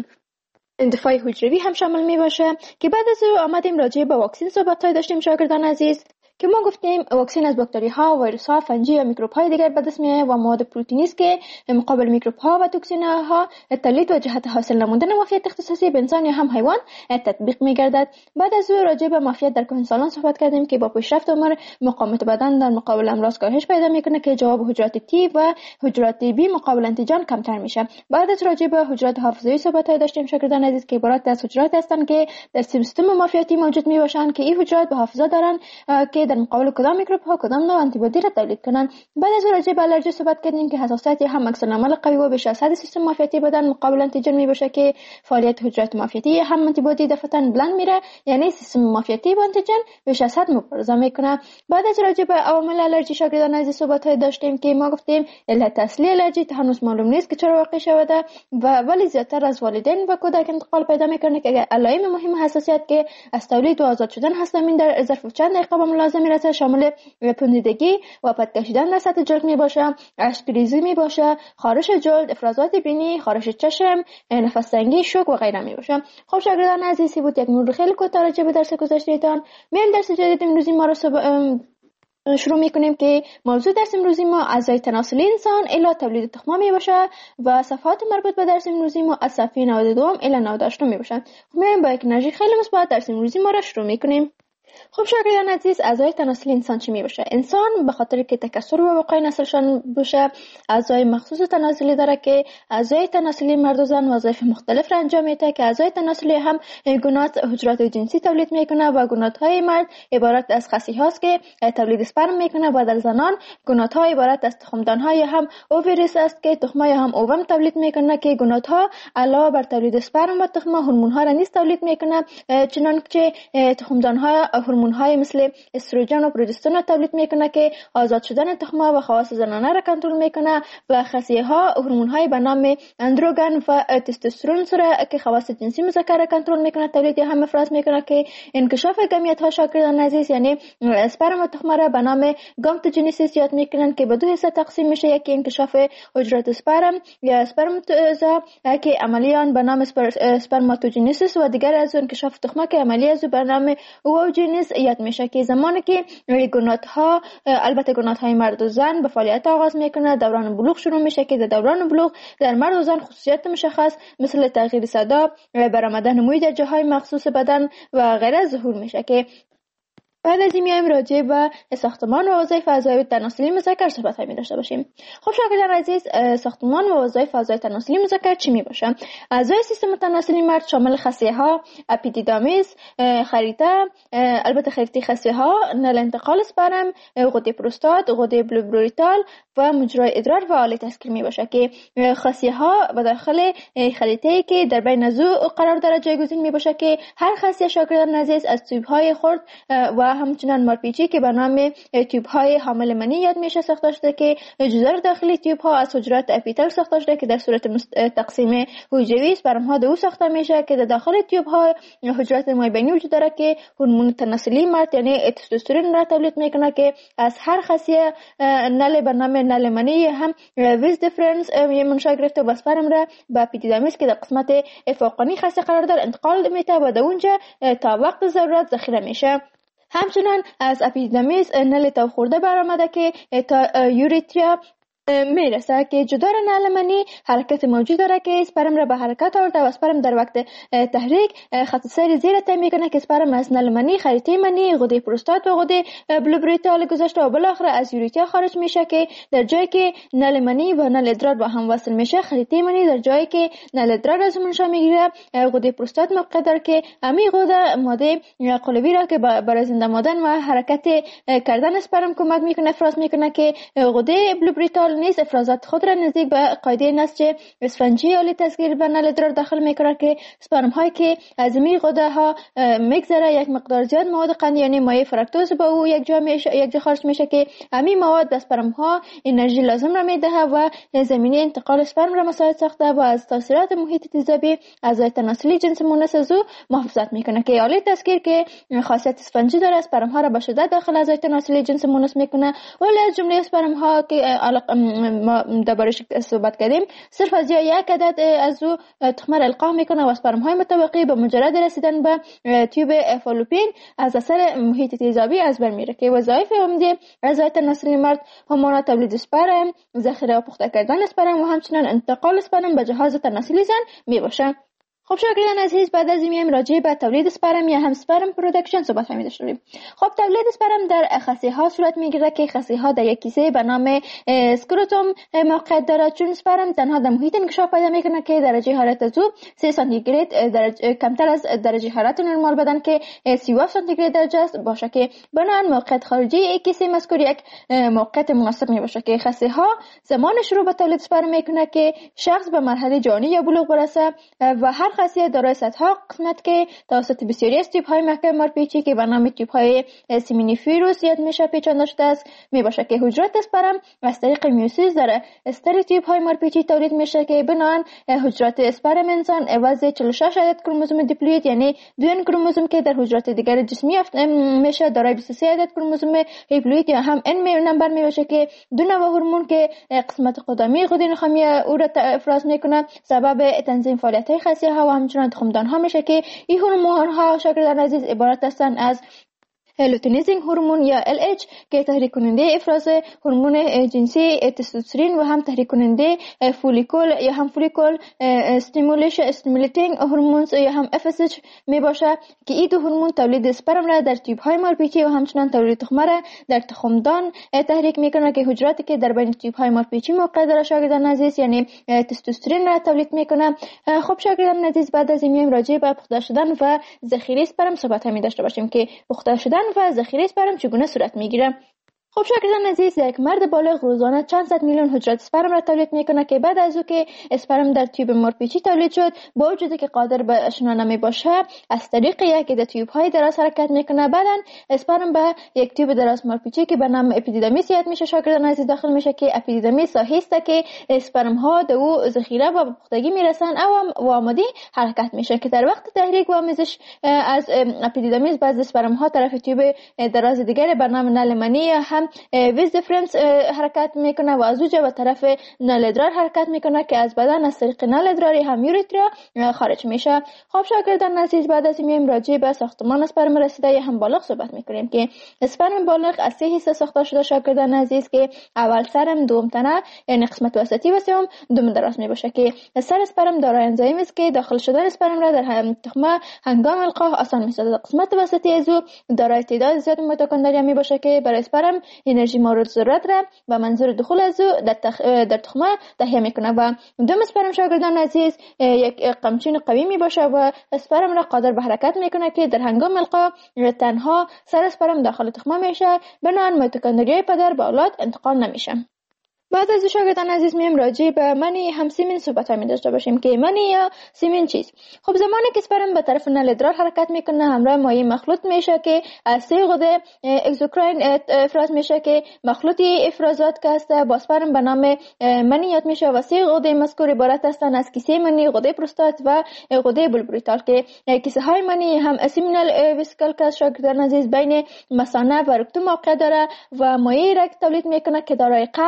دفاع حجروی هم شامل می باشه. که بعد از آمدیم راجع به واکسن صحبت داشتیم شاگردان عزیز که ما گفتیم واکسن از باکتری ها، ویروس ها، فنجی یا میکروب های دیگر به دست میاد و مواد پروتئینی است که مقابل میکروب ها و توکسین ها تولید و جهت حاصل نمودن معافیت اختصاصی به انسان یا هم حیوان تطبیق میگردد. بعد از راجع به معافیت در کهنسالان صحبت کردیم که با پیشرفت عمر مقاومت بدن در مقابل امراض کاهش پیدا میکنه، که جواب حجرات تی و حجرات بی مقابل آنتیجن کمتر میشه. بعد از راجع به حجرات حافظه‌ای صحبت داشتیم شاگردان عزیز که عبارت از حجرات هستند که در سیستم معافیتی موجود میباشند، که این حجرات به حافظه دارن که در مقابل کدام میکروب ها کدام نوع آنتیبادی را تولید کنند. بعد از راجع به آلرژی صحبت کردیم که حساسیت هم عکس‌العمل قوی و بیش از حد سیستم معافیتی بدن مقابل آنتیجن میباشه، که فعالیت حجرات معافیتی هم آنتیبادی دفعتاً بلند میره، یعنی سیستم معافیتی با آنتیجن بیش از حد مبارزه میکنه. بعد از راجع به عوامل آلرژی شاگردان عزیز صحبت داشتیم که ما گفتیم علت اصلی آلرژی هنوز معلوم نیست که چرا واقع شده و ولی زیادتر از والدین و کودک انتقال پیدا میکنه، که علائم مهم حساسیت که از تولید و آزاد شدن هستند در ظرف چند دقیقه به ملاحظه میرسه، شامل پوسیدگی و پد کشیدن در سطح جلد می باشه، اشک‌ریزی می باشه، خارش جلد، افرازات بینی، خارش چشم، نفس تنگی، شوک و غیره می باشه. خب شاگردان عزیزی بود یک مرور خیلی کوتاه راجع به درس گذشتهتان. میایم درس جدید امروزی ما را شروع میکنیم که موضوع درس امروزی ما اعضای تناسلی انسان الی تولید تخم می باشه و صفحات مربوط به درس امروزی ما از صفحه 92 الی 98 می باشه. میایم با یک انرژی خیلی مثبت درس امروزی ما را شروع میکنیم. خب شاگردان عزیز، اعضای تناسلی انسان چی می باشه؟ انسان به خاطر که تکثر و وقایع نسلشان باشه اعضای مخصوص تناسلی داره، که اعضای تناسلی مرد و زن وظایف مختلف را انجام میده، که اعضای تناسلی هم گونات حجرات جنسی تولید میکنه و گونات های مرد عبارت از خصی هاست که تولید اسپرم میکنه و در زنان گونات ها عبارت از تخمدان های هم اووریس است که تخمای هم اووم تولید میکنه، که گونات ها علاوه بر تولید اسپرم و تخم هورمون ها را نیز تولید میکنه، چنانچه تخمدان ها هورمون های مثل استروژن و پروژسترون را تولید میکنه که آزاد شدن تخم و خواص زنانه را کنترل میکنه و خصیه ها هورمون های به نام اندروگن و تستوسترون را که خواص جنسی مذکر را کنترل میکنه تولید هم افراز میکنه، که انکشاف گمیت ها شاگردان عزیز یعنی اسپرم و تخم را به نام گامتوجنیسیس یاد میکنن، که به دو حصه تقسیم میشه، یکی انکشاف حجرات اسپرم یا اسپرماتوزا که عملیان به نام اسپرماتوجنیسیس و دیگر از انکشاف تخم که عملی از به نام اووجنیس یاد میشه، که زمانی که گونات ها البته گونات های مرد و زن به فعالیت آغاز میکنه دوران بلوغ شروع میشه، که در دوران بلوغ در مرد و زن خصوصیت مشخص مثل تغییر صدا، برآمدن موی در جاهای مخصوص بدن و غیره ظهور میشه. که بعد از این میایم راجع به ساختمان و وظایف اعضای تناسلی مذکر صحبت می داشته باشیم. خب شاگردان عزیز، ساختمان و وظایف اعضای تناسلی مذکر چی می باشه؟ اعضای سیستم تناسلی مرد شامل خصیه ها، اپیدیدامیس، خریطه، البته خریطه خصیه ها، نل انتقال اسپرم، غده پروستات، غده بلوبروریتال و مجرای ادرار و آله تسکیر می باشه، که خصیه ها به داخل خریطه‌ای که در بین ضلع قرار داره جایگزین می باشه، که هر خصیه شاگردان عزیز از تیوب های خرد و همچنان مارپیچی که به نام تیوب های حامل منی یاد میشه ساخته شده، که جزر داخلی تیوب ها از حجرات اپیتل ساخته شده که در صورت تقسیم حجروی اسپرم ها دو ساخته میشه، که در داخل تیوب ها حجرات مایبینی وجود داره که هورمون تناسلی مرد یعنی تستوسترون را تولید میکنه، که از هر خصیه نل به نام نل منی هم ویز دیفرنس منشأ گرفته و اسپرم را به اپیدیدامیس که در قسمت فوقانی خصیه قرار داره انتقال میده و در اونجا تا وقت ضرورت ذخیره میشه. همچنان از اپیدیدامیس نل تو خورده برآمده که تا یوریتریا میرسه که جدا نعل منی حرکت موجود داره که اسپرم را به حرکت آورده و اسپرم در وقت تحریک خط سیر زیر طی میکنه که اسپرم از نعل منی، خریطه منی، غده پروستات و غده بلوبریتال گذاشته و بالاخره از یوریتیا خارج میشه که در جایی که نعل منی و نعل ادرار با هم وصل میشه، خریطه منی در جایی که نعل ادرار از منشا میگیره، غده پروستات موقع داره که امی غده ماده قلبی را که برای زنده ماندن و حرکت کردن اسپرم کمک میکنه افراز میکنه که غده بلوبریتال نیز افرازات خود را نزدیک به قاعده نسج اسفنجی عالی تسخیر به نعل ادرار داخل میکنه که اسپرم هایی که از می غده ها میگذره یک مقدار زیاد مواد قندی یعنی مایع فرکتوز با او یک جا خارج میشه که امی مواد به اسپرم ها انرژی لازم را میده و زمینه انتقال اسپرم را مساعد ساخته و از تاثیرات محیط تیزابی اعضای تناسلی جنس مونس از او محافظت میکنه که عالی تسخیر که خاصیت اسفنجی داره اسپرم ها را به شدت داخل اعضای تناسلی جنس مونس میکنه. ولی از جمله اسپرم ها که ما دربارش صحبت کردیم صرف از یک عدد از او تخمه را القاح میکنه و اسپرم های متوقی به مجرد رسیدن به تیوب فالوپین از اثر محیط تیزابی از بین میره که وظایف عمده اعضای تناسلی مرد همانا تولید اسپرم، ذخیره و پخته کردن اسپرم و همچنین انتقال اسپرم به جهاز تناسلی زن میباشه. خب شاگردان عزیز، بعد از این راجع به تولید اسپرم یا هم اسپرم پروداکشن صحبت فهمیده شدیم. خب تولید اسپرم در خصیه ها صورت میگیره که خصیه ها در یک کیسه به نام اسکروتوم موقعیت داره. چون اسپرم تنها در محیط انکشاف پیدا میکنه که درجه حرارت از او 3 سانتیگراد کمتر از درجه حرارت نرمال بدن که 37 سانتیگراد درجه است باشه که بنابراین موقعیت خارجی کیسه مذکور یک موقعیت مناسب میباشه که خصیه ها زمان شروع به تولید اسپرم میکنه که شخص به مرحله جانی یا بلوغ برسه و هر خاصیت دارای صدها قسمت که توسط بسیاری از تیپ های محکم مارپیچی که به نام تیپ های سیمینیفیروس یاد میشه پیچانده شده است میباشه که حجرات اسپرم از طریق میوسیس در استر تیپ های مارپیچی تولید میشه که بنابراین حجرات اسپرم انسان عوض 46 عدد کروموزوم دیپلوید یعنی 2 کروموزوم که در حجرات دیگر جسمی میشه دارای 23 عدد کروموزوم هیپلوید یا هم ان نمبر میباشه که 2 نوع هورمون که قسمت قدمی غده نخامی او را افراز میکنه سبب تنظیم فعالیت های خصیه ها و همچنین تخمدان ها میشه که این هورمون ها شاگردان عزیز عبارت هستند از لوتینیزینگ هورمون یا LH که تحریک کننده افراز هورمون جنسی تستوسترون و هم تحریک کننده فولیکول یا هم فولیکول استیمولیتینگ هورمونز یا هم FSH می باشه که این دو هورمون تولید اسپرم را در تیوب های مارپیچی و همچنین تولید تخمه را در تخمدان تحریک میکنه که حجراتی که در بین تیوب های مارپیچی موقع داره شاگردان عزیز یعنی تستوسترون را تولید میکنه. خب شاگردان عزیز، بعد از این راجع به پخته شدن و ذخیره اسپرم صحبت می داشته باشیم که پخته شدن و ذخیره اسپرم چگونه صورت میگیره. خب شاگردان عزیز، یک مرد بالغ روزانه چند صد میلیون حجرات اسپرم را تولید میکنه که بعد از او که اسپرم در تیوب مارپیچی تولید شد با وجودی که قادر به شنا نمیباشه از طریق یکی از تیوب های دراز حرکت میکنه. بعدا اسپرم به یک تیوب دراز مارپیچی که به نام اپیدیدمیس یاد میشه شاگردان عزیز داخل میشه که اپیدیدمیس ساحه است که اسپرم ها در او ذخیره و پختگی میرسن و آماده حرکت میشه که در وقت تحریک و آمیزش از اپیدیدمیس بعض اسپرم ها طرف تیوب دراز دیگر به نام نعل منی ویز دیفرنس حرکت میکنه و از اوجه به طرف نعل ادرار حرکت میکنه که از بدن از طریق نعل ادراری هم یوریترا خارج میشه. خب شاگردان عزیز، بعد از این راجع به ساختمان اسپرم رسیده یا هم بالغ صحبت میکنیم که اسپرم بالغ از 3 حصه ساخته شده شاگردان عزیز که اول سرم، دوم تنه یعنی قسمت وسطی و سوم دم دراز میباشه که سر اسپرم دارای انزایمی است که داخل شدن اسپرم را در تخمه هنگام القاح آسان میسازه. قسمت وسطی از او دارای تعداد زیاد میتوکندریا میباشه که برای اسپرم انرژی مورد ضرورت را به منظور دخول از او در تخمه تهیه میکنه و دم اسپرم شاگردان عزیز یک قمچین قوی میباشه و اسپرم را قادر به حرکت میکنه که در هنگام القاء تنها سر اسپرم داخل تخمه میشه بنابراین میتوکندریای پدر به اولاد انتقال نمیشه. بعد از شاگردان عزیز میم راجع به منی هم سیمن صحبت می داشته باشیم که منی یا سیمن چیست. خب زمانی که اسپرم به طرف نعل ادرار حرکت میکنه همراه مایع مخلوط میشه که از 3 غده اگزوکراین افراز میشه که مخلوطی افرازات که است با اسپرم به نام منی یاد میشه و 3 غده مذکور عبارت هستند از کیسه منی، غده پروستات و غده بلوبریتال که کیسه های منی هم سیمینال ویسیکل که شاگردان عزیز بین مثانه و رکتوم موقع داره و مایع را تولید میکنه که دارای قند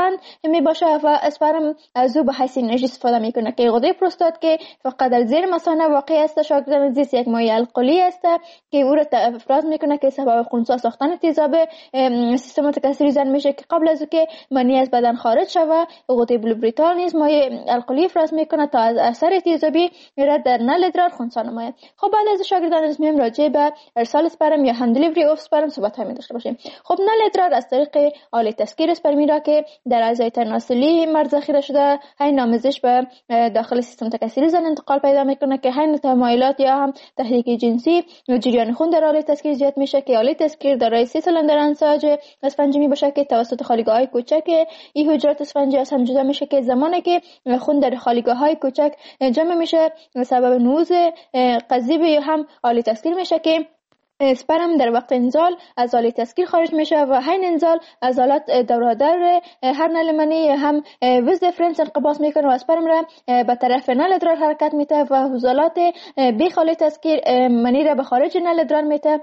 می باشه و اسپرم از او به حیث انرژی استفاده میکنه که غده پروستات که فقط در زیر مثانه واقع است شاگردان عزیز یک مایع القلی است که او را افراز میکنه که سبب خنثی ساختن تیزاب سیستم تکثیری زن میشه که قبل از که منی از بدن خارج شود غده بلوبریتال نیز مایع القلی افراز میکنه تا از اثر تیزابی رد در نل ادرار خنثی نماید. خب بعد از شاگردان عزیز میم راجع به ارسال اسپرم یا هندلیوری اف اسپرم صحبت می داشته باشیم. خب نل ادرار از طریق آله تسکیر اسپرمی را که در اعضای تناسلی مرد ذخیره شده هی نامزش به داخل سیستم تکثیری زن انتقال پیدا میکنه که هی تمایلات یا هم تحریک جنسی و جریان خون در آله تسکیر زیاد میشه که آله تسکیر دارای 3 سلندر انساج اسفنجی می باشه که توسط خالیگاه‌های کوچک این حجرات اسفنجی از هم جدا میشه که زمانی که خون در خالیگاه‌های کوچک جمع میشه سبب نوز قضیب یا هم آله تسکیر میشه که اسپرم در وقت انزال از آله تسکیر خارج میشه و حین انزال از آلات دورادر هر نل منی هم وز دیفرنس انقباض میکنه و اسپرم را به طرف نل ادرار حرکت میده و حوزلات بیخ آله تسکیر منی را به خارج نل ادرار میده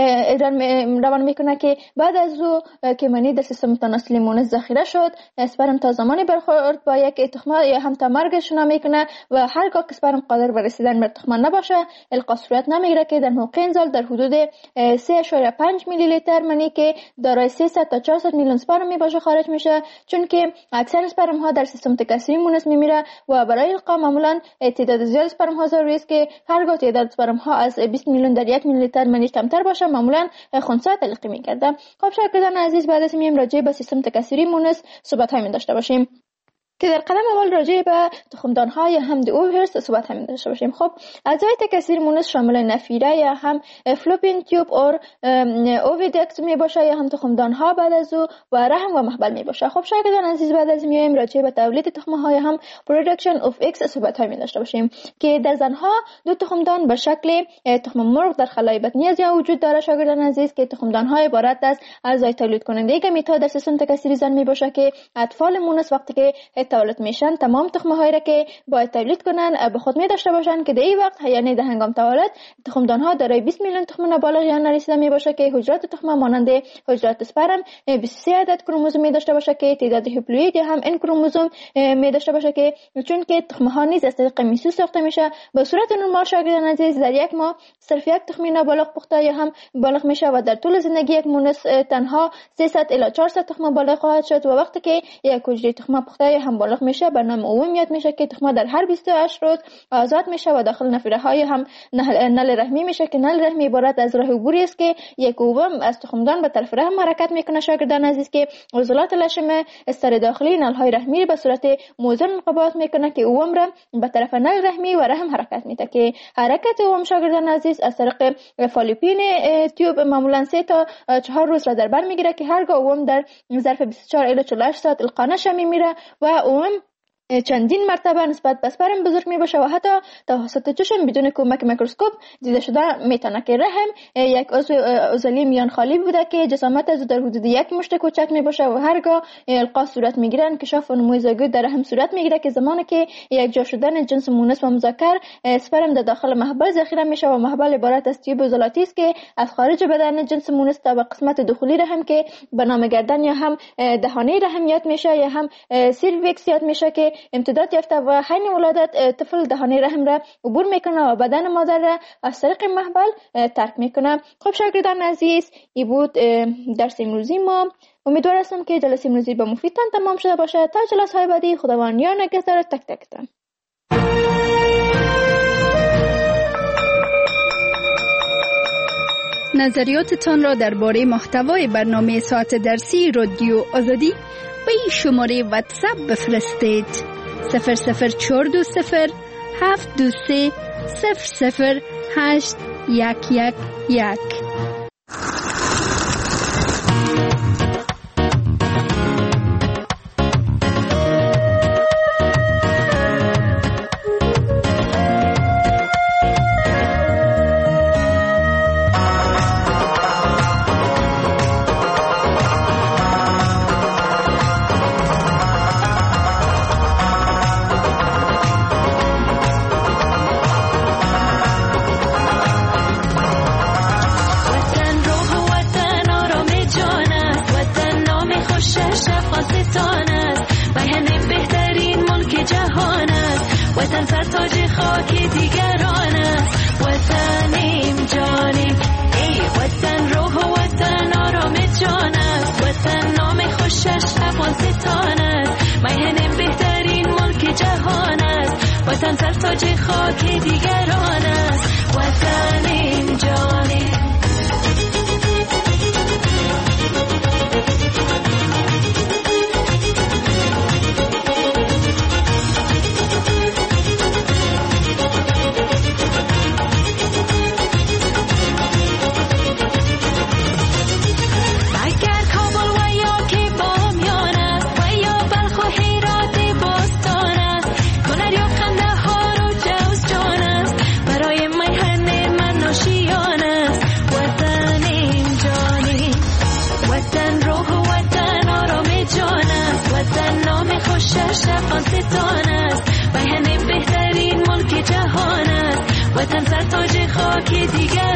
روان میکنه که بعد از او که منی در سیستم تناسلی مونس ذخیره شد اسپرم تا زمانی برخورد با یک تخمه یا هم تا مرگ شنا میکنه و هرگاه که اسپرم قادر به رسیدن به تخمه نباشه القا صورت نمیگیره که در موقع انزال در حدود 3.5 میلی لیتر منی که دارای 300 تا 400 میلیون اسپرم می باشه خارج میشه، چون که اکثر اسپرم ها در سیستم تکثیری مونس میمیره و برای القا معمولا تعداد زیاد اسپرم ها ضروری است که هرگاه تعداد اسپرم ها از 20 میلیون در 1 میلی لیتر منی کمتر باشه معمولا خنثی تلقی میکرده. خب شاگردان عزیز بعد از میم راجع به سیستم تکثیری مونس صحبت می داشته باشیم که در قدم اول راجع به تخمدان ها یا هم اوورس صحبت هم داشته باشیم. خب اعضای تکثیر مونس شامل نفیره یا هم فلوپین تیوب اور اوویدکت می باشه یا هم تخمدان ها بعد از او و رحم و محبل می باشه. خب شاگردان عزیز بعد از میایم راجع به تولید تخمه ها یا هم پروداکشن اف ایکس صحبت می داشته باشیم که در زنها دو تخمدان به شکل تخم مرغ در خلای بطنی از یا وجود داره شاگردان عزیز که تخمدان های عبارت از اعضای تولید کننده گمیت در سیستم تکثیری زن می باشه که اطفال مونس وقتی که تولد میشن تمام تخمه هایی را که باید تولید کنن به خود می داشته باشن که در این وقت یعنی در هنگام تولد تخمدان ها دارای 20 میلیون تخم نابالغ یا نرسیده می باشه که حجرات تخمه مانند حجرات اسپرم 23 عدد کروموزوم می داشته باشه که تعداد هپلوئید یا هم ان کروموزوم می داشته باشه که چون که تخمه ها نیز از طریق میسوس ساخته میشه به صورت نرمال شاگردان عزیز در یک ماه صرف یک تخم نابالغ پخته یا هم بالغ میشه و در طول زندگی یک مونس تنها 300 الی 400 تخم بالغ خواهد شد و وقتی که یک حجره تخمه پخته یا هم بالغ میشه به نام اوم یاد میشه که تخمه در هر 28 روز آزاد میشه و داخل نفیره های هم نل رحمی میشه که نل رحمی عبارت از راه عبوری است که یک اوم از تخمدان به طرف رحم حرکت میکنه شاگردان عزیز که عضلات لشم استر داخلی نل های رحمی به صورت موزون انقباض میکنه که اوم را به طرف نل رحمی و رحم حرکت میده که حرکت اوم شاگردان عزیز از طریق فالوپین تیوب معمولا 3 تا 4 روز را در بر میگیره که هرگاه اوم در ظرف 24 الی 48 ساعت القا نشه میمیره و اوم چندین مرتبه نسبت به اسپرم بزرگ می باشه و حتی توسط چشم بدون کمک میکروسکوپ دیده شده میتونه که رحم یک عضله میان خالی بوده که جسامت از در حدود 1 مشت کوچک می باشه و هرگاه القا صورت میگیره انکشاف و نمو زایگوت در رحم صورت میگیره که زمانی که یک جا شدن جنس مونس و مذکر اسپرم در داخل محبل ذخیره میشه و محبل عبارت از تیوب عضلاتی است که از خارج بدن جنس مونس تا به قسمت داخلی رحم که به نام گردن یا هم دهانه رحم یاد میشه یا هم سیرویکس یاد میشه که امتداد یافته و حین ولادت طفل دهانه رحم را عبور میکنه و بدن مادر را از طریق محبل ترک میکنه. خب شاگردان عزیز این بود درس امروزی ما. امیدوار هستم که جلسه امروزی به مفیدتان تمام شده باشه. تا جلسه های بعدی خداوند یار نگهدار تک تکتان. نظریاتتان را درباره محتوای برنامه ساعت درسی رادیو آزادی به این شماره واتساپ بفرستید 00420 723 008 111. وطن سر تاج خاک دیگران است. وطنیم جانیم ای وطن، روح و وطن آرام جان است. وطن نام خوشش افغانستان است. میهن بهترین ملک جهان است. وطن سر تاج خاک دیگران است. وطنیم جانیم. افغانستان است. میهن بهترین ملک جهان است. وطن سر تاج خاک دیگر